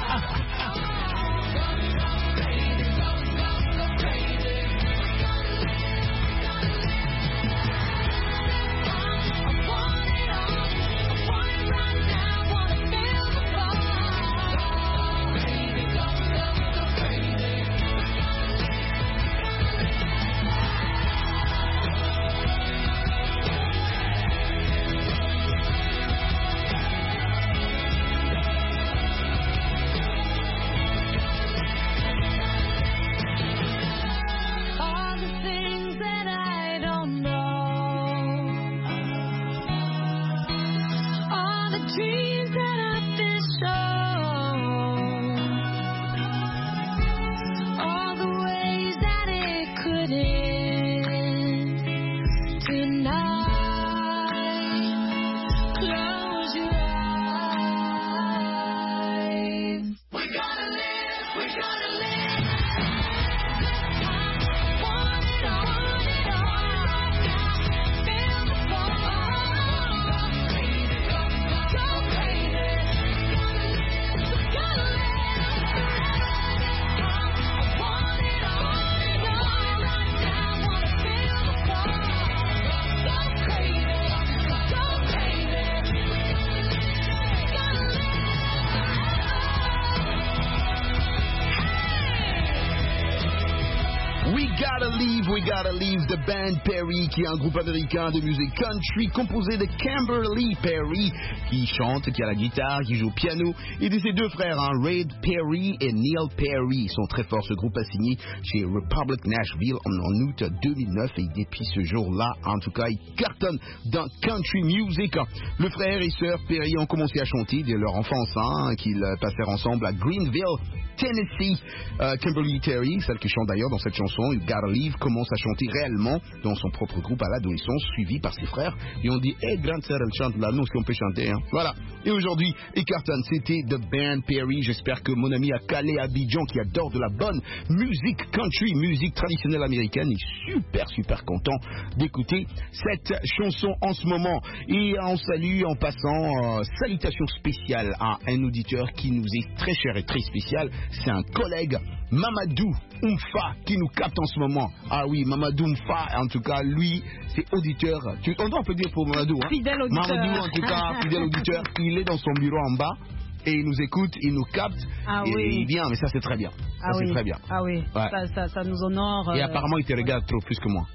We Gotta Leave, the band Perry, qui est un groupe américain de musique country composé de Kimberly Perry, qui chante, qui a la guitare, qui joue au piano, et de ses deux frères, hein, Ray Perry et Neil Perry. Ils sont très forts. Ce groupe a signé chez Republic Nashville en, en août deux mille neuf, et depuis ce jour-là, en tout cas, ils cartonnent dans country music. Le frère et sœur Perry ont commencé à chanter dès leur enfance, hein, qu'ils passèrent ensemble à Greenville, Tennessee. Euh, Kimberly Terry, celle qui chante d'ailleurs dans cette chanson, You Gotta Leave, commence à chanter réellement dans son propre groupe à l'adolescence, suivi par ses frères. Et on dit, hé, hey, grande sœur, elle chante là, nous aussi on peut chanter. Hein. Voilà. Et aujourd'hui, Ecarton, c'était The Band Perry. J'espère que mon ami à Calais, Abidjan, qui adore de la bonne musique country, musique traditionnelle américaine, est super, super content d'écouter cette chanson en ce moment. Et on salue en passant, euh, salutations spéciales à un auditeur qui nous est très cher et très spécial. C'est un collègue, Mamadou Oumfa, qui nous capte en ce moment. Ah oui, Mamadou Oumfa, en tout cas, lui, c'est auditeur. Tu, on peut dire pour Mamadou. Hein? Fidèle auditeur. Mamadou, en tout cas, fidèle auditeur. Il est dans son bureau en bas et il nous écoute, il nous capte. Ah et, oui. et il vient, mais ça, c'est très bien. Ça, ah c'est oui. très bien. Ah oui, ouais. ça, ça, ça nous honore. Et euh... apparemment, il te regarde trop plus que moi.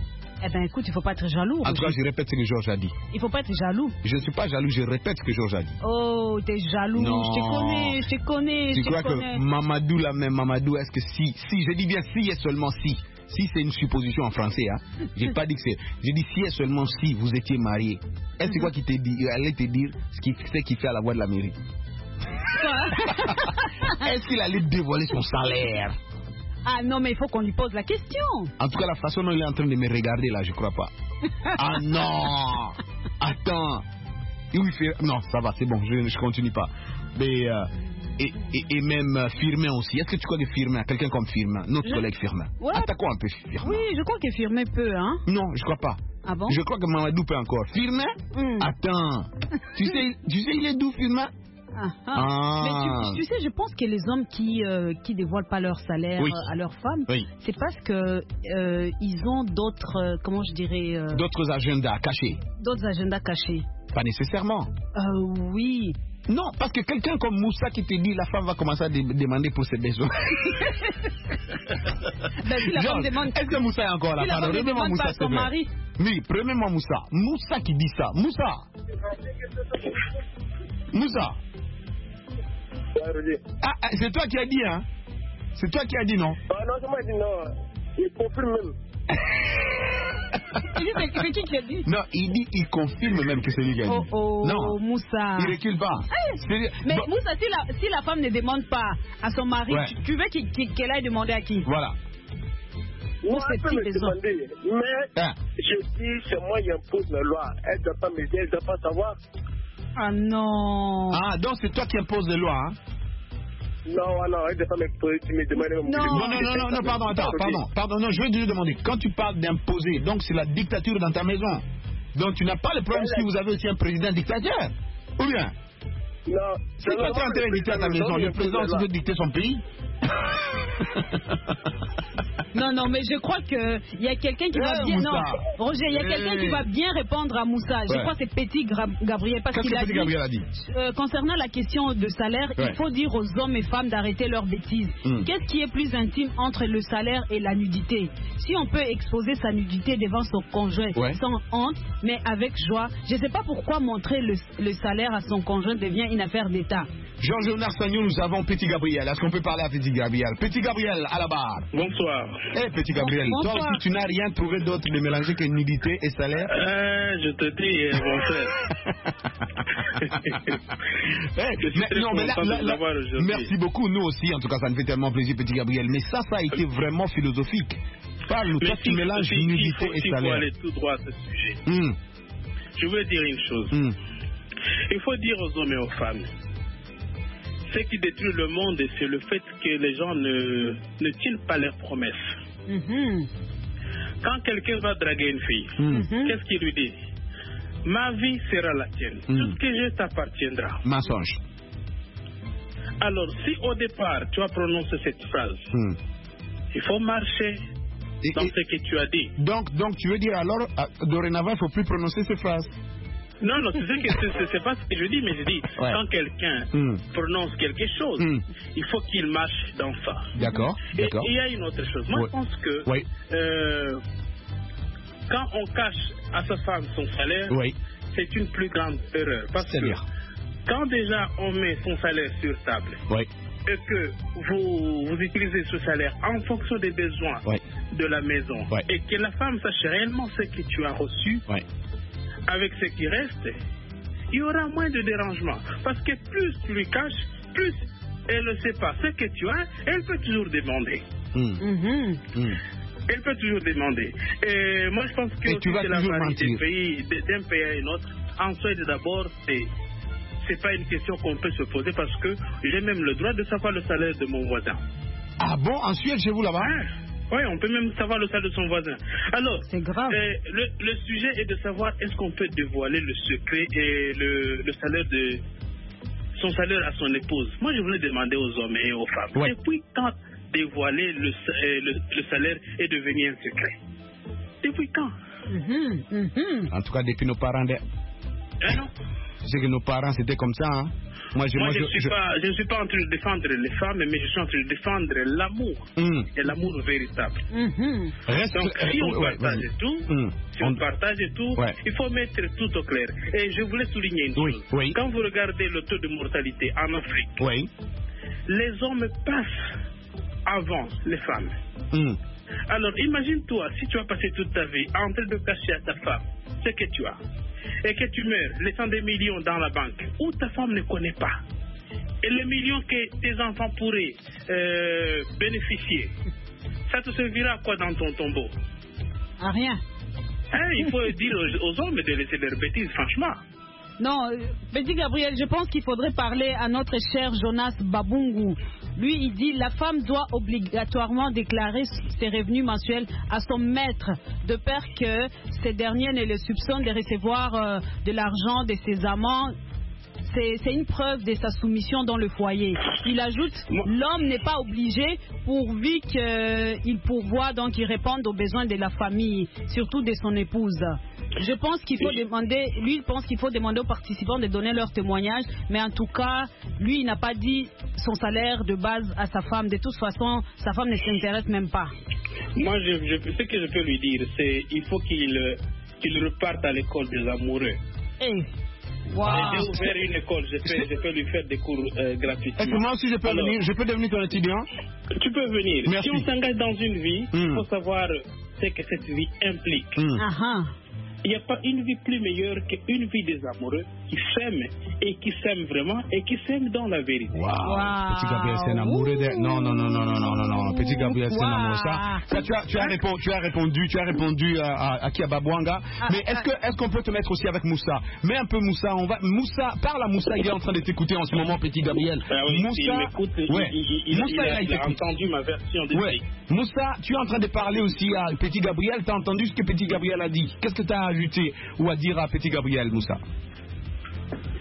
Eh ben écoute, il faut pas être jaloux. En tout cas, je répète ce que Georges a dit. Il faut pas être jaloux. Je ne suis pas jaloux, je répète ce que Georges a dit. Oh, t'es jaloux. Non. Je te connais, je te connais. Tu je crois connais. que Mamadou, la même Mamadou, est-ce que si, si, je dis bien si et seulement si, si c'est une supposition en français, hein, j'ai pas dit que c'est, j'ai dit si et seulement si vous étiez mariés, est-ce que quoi qui te dit, elle allait te dire ce qui fait qu'il fait à la voix de la mairie? Est-ce qu'il allait dévoiler son salaire? Ah non, mais il faut qu'on lui pose la question. En tout cas, la façon dont il est en train de me regarder là, je crois pas. Ah non! Attends! Et oui, non, ça va, c'est bon, je ne continue pas. Mais, euh, et, et, et même euh, Firmin aussi. Est-ce que tu crois que Firmin, quelqu'un comme Firmin, notre je... collègue Firmin, ouais. Ah, t'as quoi un peu Firmin? Oui, je crois que Firmin peut, hein? Non, je crois pas. Ah bon? Je crois que Mamadou peut encore. Firmin? Mm. Attends! tu, sais, tu sais, il est d'où Firmin? Ah, ah. Ah. Mais tu, tu sais, je pense que les hommes qui euh, qui dévoilent pas leur salaire oui. à leurs femmes, oui. c'est parce que euh, ils ont d'autres, euh, comment je dirais, euh, d'autres agendas cachés. D'autres agendas cachés. Pas nécessairement. Euh, oui. Non, parce que quelqu'un comme Moussa qui te dit la femme va commencer à dé demander pour ses besoins. Ben, si la Genre, femme demande... Est-ce que Moussa est encore là? Si la femme ne demande Moussa, pas son mari. Oui, prenez-moi Moussa. Moussa qui dit ça. Moussa. Moussa. Ah, c'est toi qui as dit, hein? C'est toi qui as dit, non? Ah non, c'est moi qui ai dit non. Il confirme même. C'est qui qui a dit? Non, il dit, il confirme même que c'est lui qui a dit. Oh oh, non, Moussa. Il recule pas. Hey, mais bon. Moussa, si la, si la femme ne demande pas à son mari, ouais. tu, tu veux qu'elle qu qu aille demander à qui? Voilà. Moi, elle peut me demander, mais ah. je dis, c'est moi qui impose la loi. Elle ne doit pas m'aider, elle ne doit pas savoir. Ah non. Ah, donc c'est toi qui imposes les lois, hein? Non, non, elle ne doit pas m'imposer, tu me demandes. Non, non, non, non, non, pardon, attends, pardon, pardon, non, je vais te demander. Quand tu parles d'imposer, donc c'est la dictature dans ta maison. Donc tu n'as pas le problème si vous avez aussi un président dictateur. Ou bien? C'est toi qui es en train de dicter à ta maison. Le président aussi veut dicter son pays. Non, non, mais je crois qu'il y a quelqu'un qui va Eh, bien. Moussa. Non, Roger, il y a Eh. quelqu'un qui va bien répondre à Moussa. Je Ouais. crois que c'est Petit Gra- Gabriel. Parce Qu'est-ce qu'il que a Petit dit, Gabriel a dit? euh, concernant la question de salaire, Ouais. il faut dire aux hommes et femmes d'arrêter leurs bêtises. Mm. Qu'est-ce qui est plus intime entre le salaire et la nudité? Si on peut exposer sa nudité devant son conjoint Ouais. sans honte, mais avec joie, je ne sais pas pourquoi montrer le, le salaire à son conjoint devient une affaire d'État. Jean-Léonard Sagnon, nous avons Petit Gabriel. Est-ce qu'on peut parler à Petit Gabriel? Petit Gabriel, à la barre. Bonsoir. Eh, Petit Gabriel, Bonsoir. toi aussi, tu n'as rien trouvé d'autre de mélanger que nudité et salaire? Euh, je te dis, euh, mon frère. Eh, Je suis mais, très non, mais là, content de là, vous là, avoir aujourd'hui. merci beaucoup, nous aussi, en tout cas, ça nous fait tellement plaisir, Petit Gabriel. Mais ça, ça a été vraiment philosophique. Parle-nous, toi, Mais tu si- mélanges si- nudité s'il faut- et s'il faut salaire. aller tout droit à ce sujet. Hum, Je veux dire une chose. hum. Il faut dire aux hommes et aux femmes. Ce qui détruit le monde, c'est le fait que les gens ne, ne tiennent pas leurs promesses. Mhm. Quand quelqu'un va draguer une fille, Hum. qu'est-ce qu'il lui dit? Ma vie sera la tienne. Mm. Tout ce que je t'appartiendra. Mensonge. Alors, si au départ, tu as prononcé cette phrase, Hum. il faut marcher Et- dans et- ce que tu as dit. Donc, donc, tu veux dire alors, euh, dorénavant, il ne faut plus prononcer ces phrases? Non, non, tu sais que c'est- c'est- c'est pas ce que je dis, mais je dis, Ouais. quand quelqu'un Mm. prononce quelque chose, Mm. il faut qu'il marche dans ça. D'accord, Et d'accord. il y a une autre chose. Moi, Ouais. je pense que Oui. euh, quand on cache à sa femme son salaire, Oui. c'est une plus grande erreur. Parce que C'est-à-dire? quand déjà on met son salaire sur table, Oui. et que vous, vous utilisez ce salaire en fonction des besoins Ouais. de la maison, Ouais. et que la femme sache réellement ce que tu as reçu, Ouais. avec ce qui reste, il y aura moins de dérangement. Parce que plus tu lui caches, plus elle ne sait pas ce que tu as, elle peut toujours demander. Hum. Mhm. Hum. Elle peut toujours demander. Et moi, je pense que Et tu vas c'est la toujours varie des mentir. pays, d'un pays à un autre. En Suède, d'abord, c'est c'est pas une question qu'on peut se poser parce que j'ai même le droit de savoir le salaire de mon voisin. Ah bon, en Suède, chez vous là-bas? Oui, on peut même savoir le salaire de son voisin. Alors, c'est grave. Euh, le, le sujet est de savoir est-ce qu'on peut dévoiler le secret et le, le salaire de son salaire à son épouse. Moi, je voulais demander aux hommes et aux femmes. Ouais. Depuis quand dévoiler le, euh, le, le salaire est devenu un secret? Depuis quand? Mhm. Mhm. En tout cas, depuis nos parents, de- Hein, non? c'est que nos parents, c'était comme ça. Hein? Moi, je, Moi, moi, je ne je- suis, je- pas- je ne suis pas en train de défendre les femmes, mais je suis en train de défendre l'amour. Hum. Et l'amour véritable. Mhm. Reste- Donc, si euh, on ouais, partage vas-y. tout, Hum. si on, On- partage tout, Ouais. il faut mettre tout au clair. Et je voulais souligner une Oui, chose. oui. Quand vous regardez le taux de mortalité en Afrique, Oui. les hommes passent avant les femmes. Hum. Alors, imagine-toi, si tu as passé toute ta vie en train de cacher à ta femme ce que tu as, et que tu meurs laissant des millions dans la banque, où ta femme ne connaît pas, et les millions que tes enfants pourraient euh, bénéficier, ça te servira à quoi dans ton tombeau? À rien. Hein, il faut dire aux, aux hommes de laisser leurs bêtises, franchement. Non, euh, Petit Gabriel, je pense qu'il faudrait parler à notre cher Jonas Babungu. Lui, il dit la femme doit obligatoirement déclarer ses revenus mensuels à son maître, de peur que ces derniers ne le soupçonnent de recevoir euh, de l'argent de ses amants. C'est c'est une preuve de sa soumission dans le foyer. Il ajoute, l'homme n'est pas obligé pourvu qu'il pourvoie, donc il réponde aux besoins de la famille, surtout de son épouse. Je pense qu'il faut demander, lui il pense qu'il faut demander aux participants de donner leur témoignage, mais en tout cas, lui il n'a pas dit son salaire de base à sa femme. De toute façon, sa femme ne s'intéresse même pas. Moi, je, je, ce que je peux lui dire, c'est qu'il faut qu'il euh, qu'il reparte à l'école des amoureux. Hey. Wow. J'ai ouvert une école, je peux, je peux lui faire des cours euh, gratuitement. Est-ce que moi aussi je peux Alors, venir, je peux devenir ton étudiant? Tu peux venir. Merci. Si on s'engage dans une vie, il Mm. faut savoir ce que cette vie implique. Mm. Ah-ha. Il n'y a pas une vie plus meilleure qu'une vie des amoureux qui s'aiment et qui s'aiment vraiment et qui s'aiment dans la vérité. Wow. Petit Gabriel, c'est un amoureux de... Non, non, non, non, non, non, non, non. Petit Gabriel, c'est un amoureux. Ça, ça tu, as, tu, as répondu, tu as répondu, tu as répondu à, à, à Kiababwanga. Mais est-ce que est-ce qu'on peut te mettre aussi avec Moussa? Mets un peu Moussa. On va... Moussa, parle à Moussa. Il est en train de t'écouter en ce moment, Petit Gabriel. Ah oui, Moussa, il m'écoute, il- ouais. il, il, il, Moussa, il a, il a il a été entendu ma version de Ouais. vie. Moussa, tu es en train de parler aussi à Petit Gabriel. Tu as entendu ce que Petit Gabriel a dit. Qu'est-ce que tu as ajouté ou à dire à Petit Gabriel, Moussa?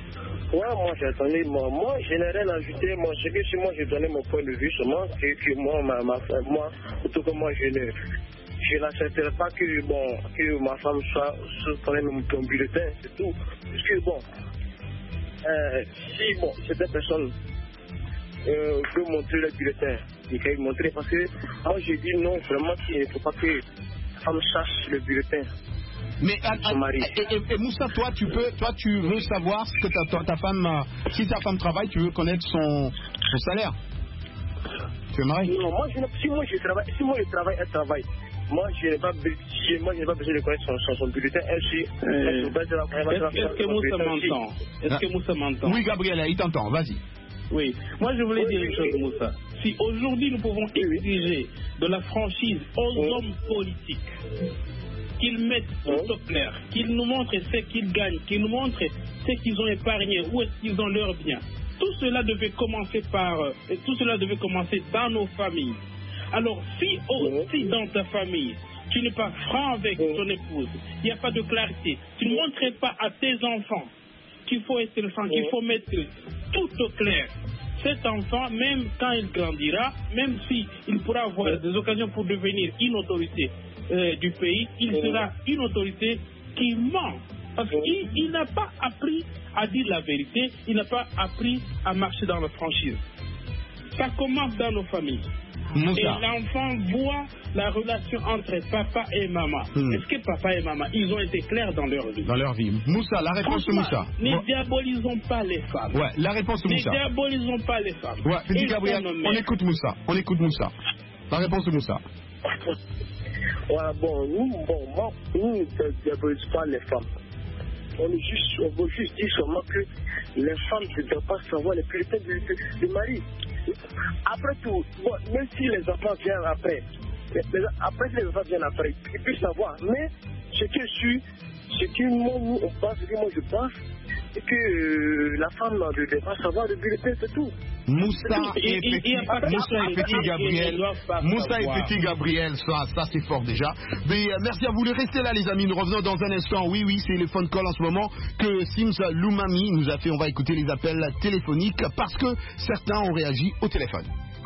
Ouais, moi j'ai donné, moi, moi je n'ai rien ajouté, moi ce que si moi j'ai donné mon point de vue seulement, c'est que moi, ma, ma, moi, surtout que moi je ne, je n'accepterai pas que, bon, que ma femme soit, soit quand même mon bulletin, c'est tout. Parce que bon, euh, si bon, cette personne euh, veut montrer le bulletin, il faut montrer parce que moi j'ai dit non, vraiment qu'il ne faut pas que la femme sache le bulletin. Mais à, à, et, et, et Moussa, toi, tu peux, toi, tu veux savoir ce que ta, ta, ta femme, euh, si ta femme travaille, tu veux connaître son, son salaire. Tu es marié? Non, moi, je, si moi je travaille, si moi je travaille, elle travaille. Moi, je n'ai pas, moi, je n'ai pas besoin de connaître son, son, son bulletin. Elle, si, euh, est-ce que Moussa m'entend? Est-ce que Moussa m'entend? Oui, Gabriel, il t'entend. Vas-y. Oui, moi je voulais oui, dire une chose, oui. Moussa. Si aujourd'hui nous pouvons exiger de la franchise aux oui. hommes politiques qu'ils mettent tout oui. au clair, qu'ils nous montrent ce qu'ils gagnent, qu'ils nous montrent ce qu'ils ont épargné, où est-ce qu'ils ont leurs biens. Tout cela devait commencer par, euh, tout cela devait commencer dans nos familles. Alors, si aussi oui. dans ta famille, tu n'es pas franc avec oui. ton épouse, il n'y a pas de clarité, tu ne montrais pas à tes enfants qu'il faut être franc, oui. qu'il faut mettre tout au clair. Cet enfant, même quand il grandira, même s'il pourra avoir oui. des occasions pour devenir une autorité euh, du pays, il oui. sera une autorité qui ment. Parce oui. qu'il n'a pas appris à dire la vérité, il n'a pas appris à marcher dans la franchise. Ça commence dans nos familles. Moussa. Et l'enfant voit la relation entre papa et maman. Hmm. Est-ce que papa et maman, ils ont été clairs dans leur vie? Dans leur vie. Moussa, la réponse de Moussa. Ne bon. diabolisons pas les femmes. Ouais, la réponse de Moussa. Ne diabolisons pas les femmes. Ouais, petit Gabriel, on écoute Moussa. On écoute Moussa. La réponse de Moussa. Ouais, bon, nous, bon, moi, nous ne diabolisons pas les femmes. On, est juste, on veut juste dire seulement que les femmes ne doivent pas savoir les puretés du, du, du mari. Après tout, bon, même si les enfants viennent après, les, les, après si les enfants viennent après, ils peuvent savoir. Mais ce que je suis, ce que moi, nous, on pense, ce que moi je pense, c'est que euh, la femme ne devait pas savoir le bulletin, c'est tout. Moussa et Petit, Moussa et Petit Gabriel, Moussa et Petit Gabriel, ça, ça c'est fort déjà. Mais euh, merci à vous de rester là les amis, nous revenons dans un instant. Oui, oui, c'est le phone call en ce moment que Sims Loumami nous a fait. On va écouter les appels téléphoniques parce que certains ont réagi au téléphone.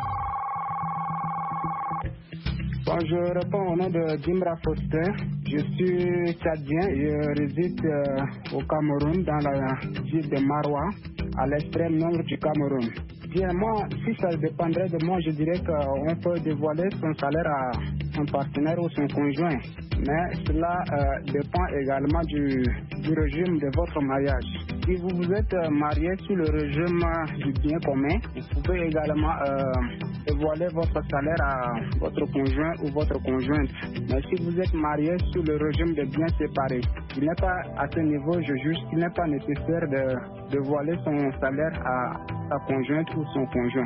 Bon, je réponds au nom de Jimra Foster. Je suis tchadien et je réside euh, au Cameroun, dans la ville de Maroua, à l'extrême nord du Cameroun. Bien, moi, si ça dépendrait de moi, je dirais qu'on peut dévoiler son salaire à son partenaire ou son conjoint. Mais cela euh, dépend également du, du régime de votre mariage. Si vous vous êtes marié sous le régime du bien commun, vous pouvez également euh, dévoiler votre salaire à votre conjoint ou votre conjointe. Mais si vous êtes marié sous le régime de bien séparé, il n'est pas à ce niveau, je juge qu'il n'est pas nécessaire de dévoiler son salaire à sa conjointe ou son conjoint.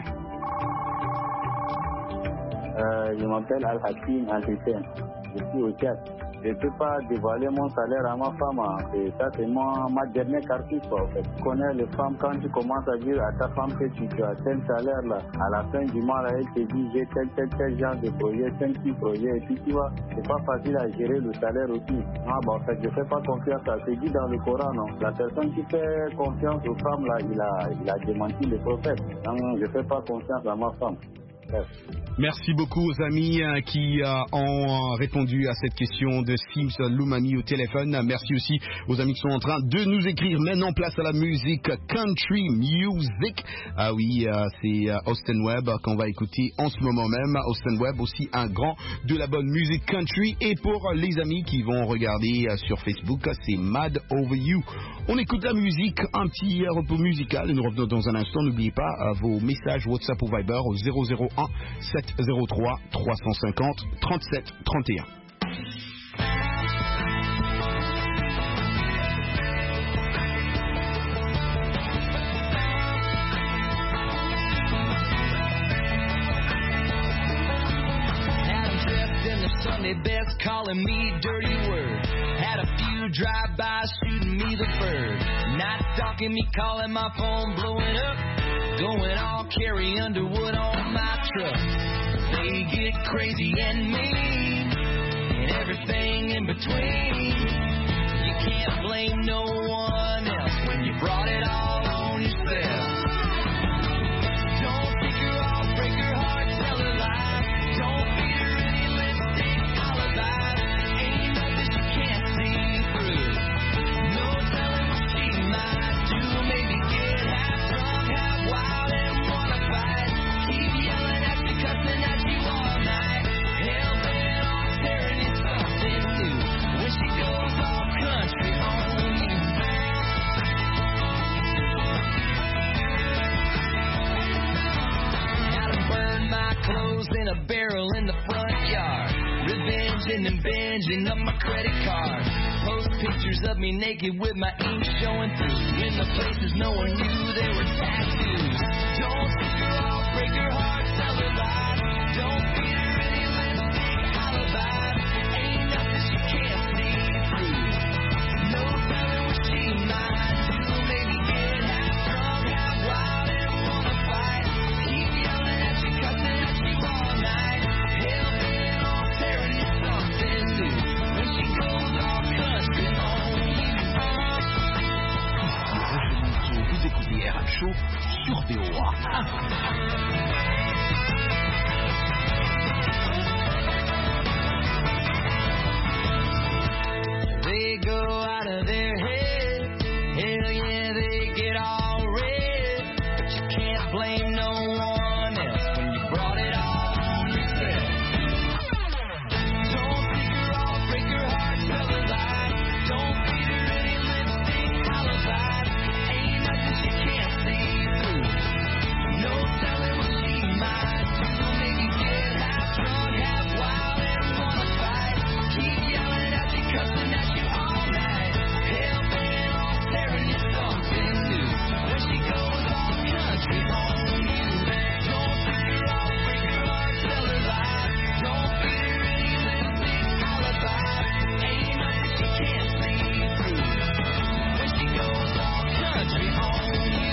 Euh, je m'appelle Al-Hakim Al-Hussein. Je suis au Tchad. Je ne peux pas dévoiler mon salaire à ma femme. Et ça, c'est mon, ma dernière cartouche. En fait. Tu connais les femmes, quand tu commences à dire à ta femme que tu, tu as tel salaire, là, à la fin du mois, là, elle te dit j'ai tel, tel, tel genre de projet, tel type projet. Et puis tu vois, c'est pas facile à gérer le salaire aussi. Ah, bah, en fait, je ne fais pas confiance à ce dit dans le Coran. Non. La personne qui fait confiance aux femmes, là, il a, il a démenti le prophète. Donc, je ne fais pas confiance à ma femme. Merci beaucoup aux amis euh, qui euh, ont répondu à cette question de Sims Loumami au téléphone. Merci aussi aux amis qui sont en train de nous écrire. Maintenant, place à la musique country music. Ah oui, euh, c'est euh, Austin Webb qu'on va écouter en ce moment même. Austin Webb, aussi un grand de la bonne musique country. Et pour les amis qui vont regarder euh, sur Facebook, c'est Mad Over You. On écoute la musique, un petit repos musical et nous revenons dans un instant. N'oubliez pas euh, vos messages WhatsApp ou Viber au zéro zéro un sept zéro trois trois cent cinquante trente-sept trente et un. Sunday best calling me dirty word. Had a few drive-bys shooting me the bird. Night stalking me, calling my phone, blowing up. Going all Carrie Underwood on my truck. They get crazy and mean, and everything in between. You can't blame no one else when you brought it all on on yourself. Don't take her off, break her heart, tell her lies. Don't feed her any lipstick alibis. Ain't nothing she can't see through. No telling what she might do. Maybe get half drunk, half wild, and wanna fight. Keep yelling at you, cussing at you all night. Hell bent on tearing you something new. When she goes all country on you. Had to burn my clothes in a barrel in the front yard. Revenging and binging up my credit card. Post pictures of me naked with my ink showing through. In the places no one knew there were tattoos. Don't take her off, break her heart, tell her lies. Don't feed her any lipstick alibis. Ain't nothing she can't see through. No telling what she might do. Maybe get half drunk, half wild, and wanna fight. Keep yelling at you, cussing at you all night. Hell bent on tearing you something new. When she goes all country on you. Vous écoutez R M Show sur V O A. They go out of their head. Hell yeah, they get all red. But you can't blame no one else when you brought it all on yourself. Don't take her off, break her heart, tell her lies. Don't feed her any lipstick alibis. Ain't nothing she can't see through. No telling what she might do. Maybe get half drunk, half wild, and wanna fight. Keep yelling at you, cussing at you all night. Hell bent on tearing you something new. When she goes all country on you. Don't take her off, break her heart, tell her lies. Don't feed her any lipstick alibis. Ain't nothing she can't see through. When she goes all country on you.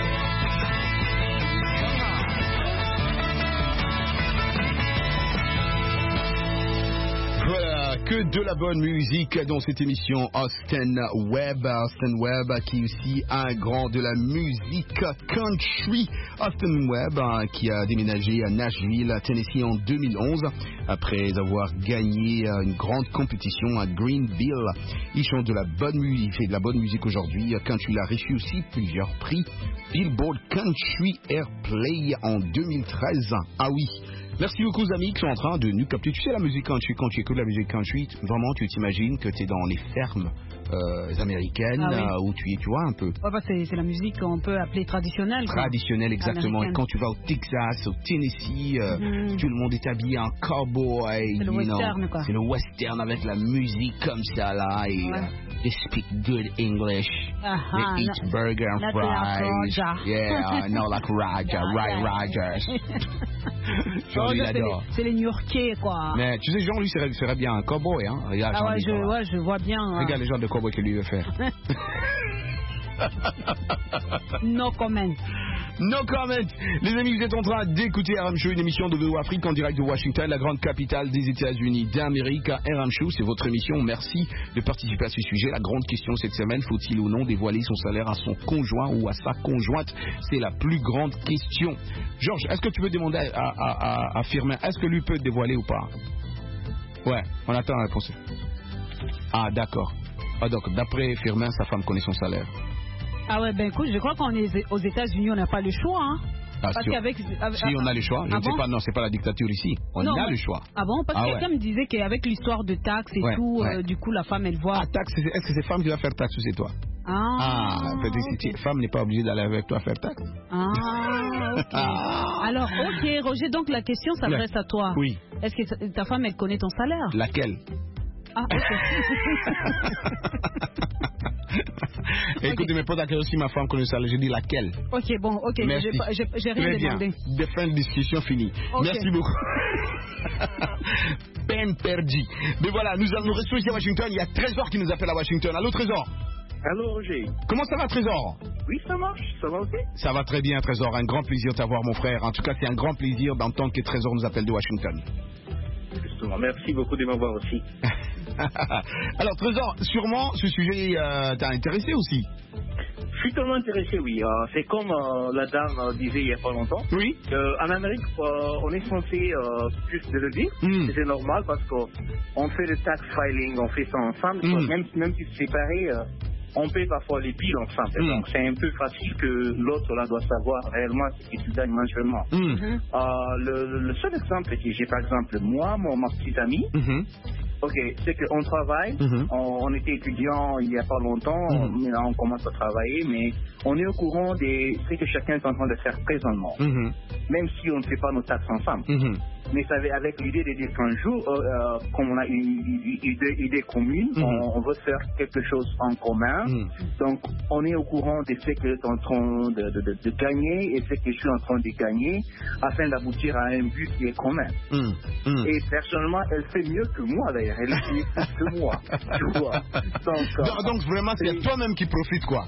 Voilà, que de la bonne musique dans cette émission. Austin Webb, Austin Webb qui est aussi un grand de la musique country. Austin Webb hein, qui a déménagé à Nashville, Tennessee en deux mille onze après avoir gagné une grande compétition à Greenville. Il chante de la bonne musique, il fait de la bonne musique aujourd'hui. Country, il a reçu aussi plusieurs prix. Billboard Country Airplay en deux mille treize. Ah oui. Merci beaucoup aux amis qui sont en train de nous capter. Tu sais la musique country, quand tu écoutes la musique country, vraiment tu t'imagines que tu es dans les fermes euh, américaines ah oui. euh, où tu es, tu vois un peu. Ouais, bah c'est, c'est la musique qu'on peut appeler traditionnelle. Traditionnelle, exactement. Américaine. Et quand tu vas au Texas, au Tennessee, euh, mm-hmm. tout le monde est habillé en cowboy. C'est le western know, quoi. C'est le western avec la musique comme ça là. Et ouais. uh, they speak good English. Uh-huh. They eat no, burger and fries. Like yeah, no like Raja, right Rogers. Jean, lui, c'est, les, c'est les New-Yorkais, quoi. Mais tu sais, Jean, lui, serait, serait bien un cowboy, hein. Regarde, ah Jean, ouais, je, ouais, je vois bien. Regarde euh... les genres de cowboy que lui veut faire. No comment. No comment. Les amis, vous êtes en train d'écouter R M Show, une émission de V O Afrique en direct de Washington, la grande capitale des États-Unis d'Amérique. R M Show, c'est votre émission. Merci de participer à ce sujet. La grande question cette semaine, faut-il ou non dévoiler son salaire à son conjoint ou à sa conjointe? C'est la plus grande question. Georges, est-ce que tu peux demander à, à, à, à Firmin, est-ce que lui peut dévoiler ou pas? Ouais, on attend la réponse. Ah, d'accord. Ah, donc, d'après Firmin, sa femme connaît son salaire. Ah ouais, ben écoute, je crois qu'on est aux États-Unis, on n'a pas le choix. Hein. Ah, parce si, qu'avec, avec, si on a le choix, je ah ne bon? sais pas, non, c'est pas la dictature ici. On non, a ouais. le choix. Ah bon? Parce ah que quelqu'un ouais. me disait qu'avec l'histoire de taxes et ouais, tout, ouais. Euh, du coup, la femme, elle voit. Ah, taxes, est-ce que c'est femme qui va faire taxes ou c'est toi? Ah, ah peut-être okay. si femme n'est pas obligée d'aller avec toi faire taxes. Ah, ok. Ah. Alors, ok, Roger, donc la question s'adresse ouais. à toi. Oui. Est-ce que ta femme, elle connaît ton salaire? Laquelle? Ah, ok. Écoute, okay. mais pas d'accord si ma femme connaît ça, je dis laquelle. Ok, bon, ok, merci. J'ai, j'ai, j'ai rien demandé. De fin de discussion finie. Okay. Merci beaucoup. Peine perdue. Mais voilà, nous, nous restons ici à Washington. Il y a Trésor qui nous appelle à Washington. Allô, Trésor? Allô, Roger. Comment ça va, Trésor? Oui, ça marche, ça va ok? Ça va très bien, Trésor. Un grand plaisir de t'avoir, mon frère. En tout cas, c'est un grand plaisir d'entendre que Trésor nous appelle de Washington. Justement, merci beaucoup de m'avoir aussi. Alors, Trésor, sûrement, ce sujet euh, t'a intéressé aussi. suis tellement intéressé, oui. Euh, c'est comme euh, la dame euh, disait il n'y a pas longtemps. Oui. Euh, en Amérique, euh, on est censé euh, juste de le dire. Mm. C'est normal parce qu'on fait le tax filing, on fait ça ensemble. Mm. Même, même si c'est séparé, euh, on paie parfois les billes ensemble. Mm. Donc c'est un peu facile que l'autre là doit savoir réellement ce que tu gagnes mensuellement. Mm. Euh, le, le seul exemple que j'ai, par exemple, moi, mon, ma petite amie, mm-hmm. Ok, c'est qu'on travaille, mm-hmm. on, on était étudiants il n'y a pas longtemps, mm-hmm. maintenant on commence à travailler, mais on est au courant de ce que chacun est en train de faire présentement, mm-hmm. même si on ne fait pas nos taxes ensemble. Mm-hmm. Mais ça, avec l'idée de dire qu'un jour, euh, euh, comme on a une, une, une idée, idée commune, mm-hmm. on, on veut faire quelque chose en commun, mm-hmm. donc on est au courant de ce que tu es en train de, de, de, de gagner et ce que je suis en train de gagner, afin d'aboutir à un but qui est commun. Mm-hmm. Et personnellement, elle fait mieux que moi d'ailleurs. Elle est plus que moi, tu vois. Donc, euh, donc, donc vraiment, c'est toi-même qui profites, quoi.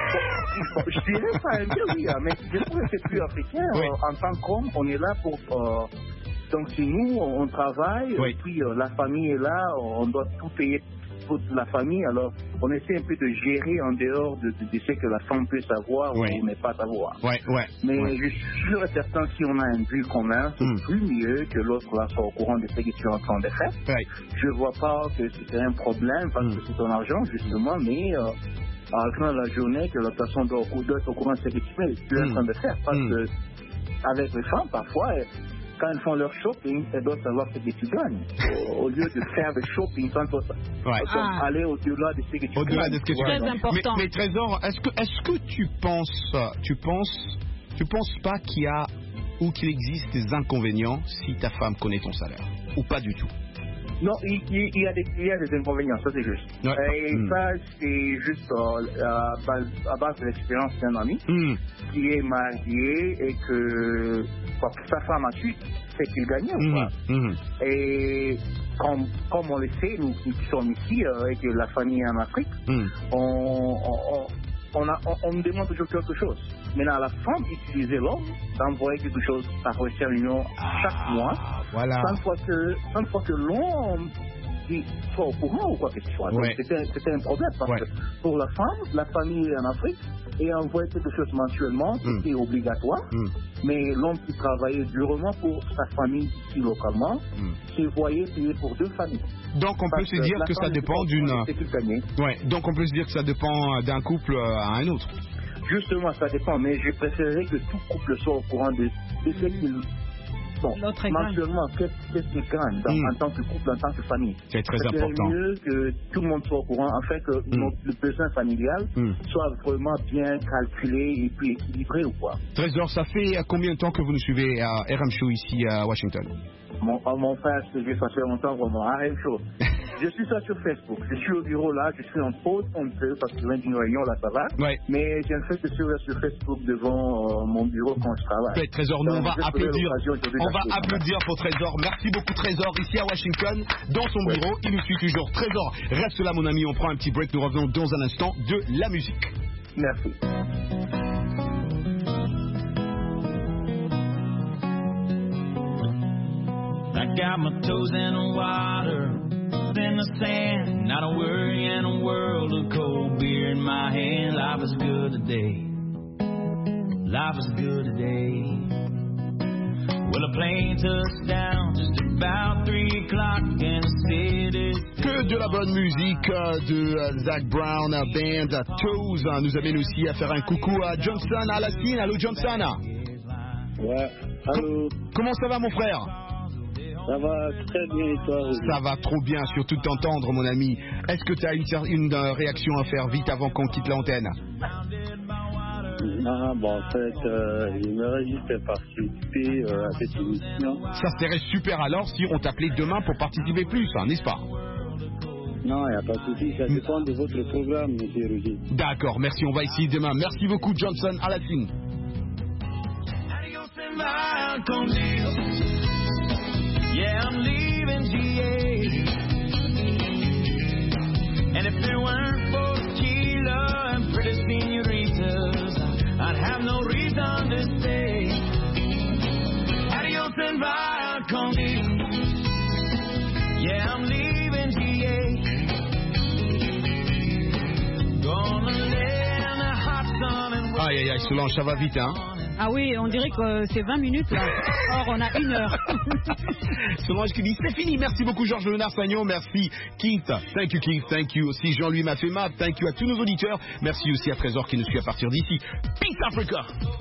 Bon, je dirais pas un peu, oui, mais je trouve que c'est plus africain. Oui. Euh, en tant qu'homme, on est là pour... Euh, donc, si nous, on travaille, oui. et puis euh, la famille est là, on doit tout payer pour la famille, alors on essaie un peu de gérer en dehors de, de, de ce que la femme peut savoir oui. ou ne pas savoir. Ouais, ouais, mais ouais. je suis sûr et certain, si on a un but commun, c'est mm. plus mieux que l'autre là soit au courant de ce que tu es en train de faire. Ouais. Je ne vois pas que c'est un problème parce mm. que c'est ton argent, justement, mais euh, à la fin de la journée, que la personne doit, doit être au courant de ce que tu es, tu es mm. en train de faire. Parce mm. que avec les femmes, parfois, quand elles font leur shopping, elles doivent savoir ce que tu gagnes. Au lieu de faire le shopping sans toi, ouais. ah. aller au-delà de ce que tu au-delà gagnes. De ce que tu ouais. Très important. Mais, mais Trésor, est-ce que, est-ce que tu penses, tu penses, tu penses pas qu'il y a ou qu'il existe des inconvénients si ta femme connaît ton salaire, ou pas du tout? Non, il, il, il, y a des, il y a des inconvénients, ça c'est juste. Ouais. Et mm. ça, c'est juste euh, à, base, à base de l'expérience d'un ami mm. qui est marié et que quoi, sa femme a su ce qu'il gagnait. Mm. Mm. Et comme, comme on le sait, nous qui sommes ici euh, et que la famille est en Afrique, mm. on, on, on On, a, on, on me demande toujours quelque chose. Maintenant, la femme utilisait l'homme d'envoyer quelque chose par Western Union chaque mois, voilà. sans fois que, sans fois que l'homme soit au courant ou quoi que ce soit. Ouais. C'était, c'était un problème parce ouais. que pour la femme, la famille en Afrique, et envoyer quelque chose mensuellement, mm. c'était obligatoire. Mm. Mais l'homme qui travaillait durement pour sa famille ici localement, mm. se voyait payer pour deux familles. Donc on parce peut se dire que, que ça dépend d'une. Ouais. Donc on peut se dire que ça dépend d'un couple à un autre. Justement, ça dépend. Mais je préférerais que tout couple soit au courant de, de ce qu'il. Bon, mensuellement, qu'est-ce qu'il gagne dans, mm. en tant que couple, en tant que famille. C'est très c'est important. C'est mieux que tout le monde soit au courant, afin que mm. notre, le besoin familial mm. soit vraiment bien calculé et puis équilibré ou quoi. Trésor, ça fait combien de temps que vous nous suivez à R M Show ici à Washington? Mon, mon frère, ce que ça fait longtemps vraiment, R M Show. Je suis ça sur Facebook. Je suis au bureau là, je suis en pause un peu parce que je viens d'une réunion là, ça va. Ouais. Mais j'ai fait que sur, sur Facebook devant euh, mon bureau quand je travaille. Ouais, Trésor, nous on va applaudir. On va applaudir pour Trésor. Merci beaucoup Trésor ici à Washington, dans son bureau. Ouais. Il nous suit toujours. Trésor, reste là mon ami, on prend un petit break. Nous revenons dans un instant de la musique. Merci. I got my toes in the water, in the sand, not a worry in a world of cold beer in my hand. Life is good today, life is good today. Well, a plane touched down just about three o'clock in the city. Que de la bonne musique de Zac Brown Band, Toes nous amène aussi à faire un coucou à Johnson à la scène. Allô Johnson. Ouais, allô. Com- comment ça va mon frère? Ça va très bien et toi? Ça va trop bien, surtout de t'entendre mon ami. Est-ce que tu as une, une euh, réaction à faire vite avant qu'on quitte l'antenne? Non, bon, en fait, euh, j'aimerais juste participer euh, à cette émission. Ça serait super alors si on t'appelait demain pour participer plus, hein, n'est-ce pas? Non, il n'y a pas de souci, ça dépend de votre programme, monsieur Roger. D'accord, merci, on va essayer demain. Merci beaucoup Johnson, à la signe. Yeah, I'm leaving G A. And if it weren't for tequila and pretty senoritas, I'd have no reason to stay. Adios and bye, conmigo. Yeah, I'm leaving G A. Gonna lay in the hot Aïe, aïe, aïe, Solange, ça va vite, hein? Ah oui, on dirait que c'est vingt minutes, là. Or, on a une heure. Solange qui dit, c'est fini. Merci beaucoup, Georges Léonard Sagnon. Merci, Keith. Thank you, Keith. Thank you aussi, Jean-Louis Mafema. Thank you à tous nos auditeurs. Merci aussi à Trésor qui nous suit à partir d'ici. Peace Africa!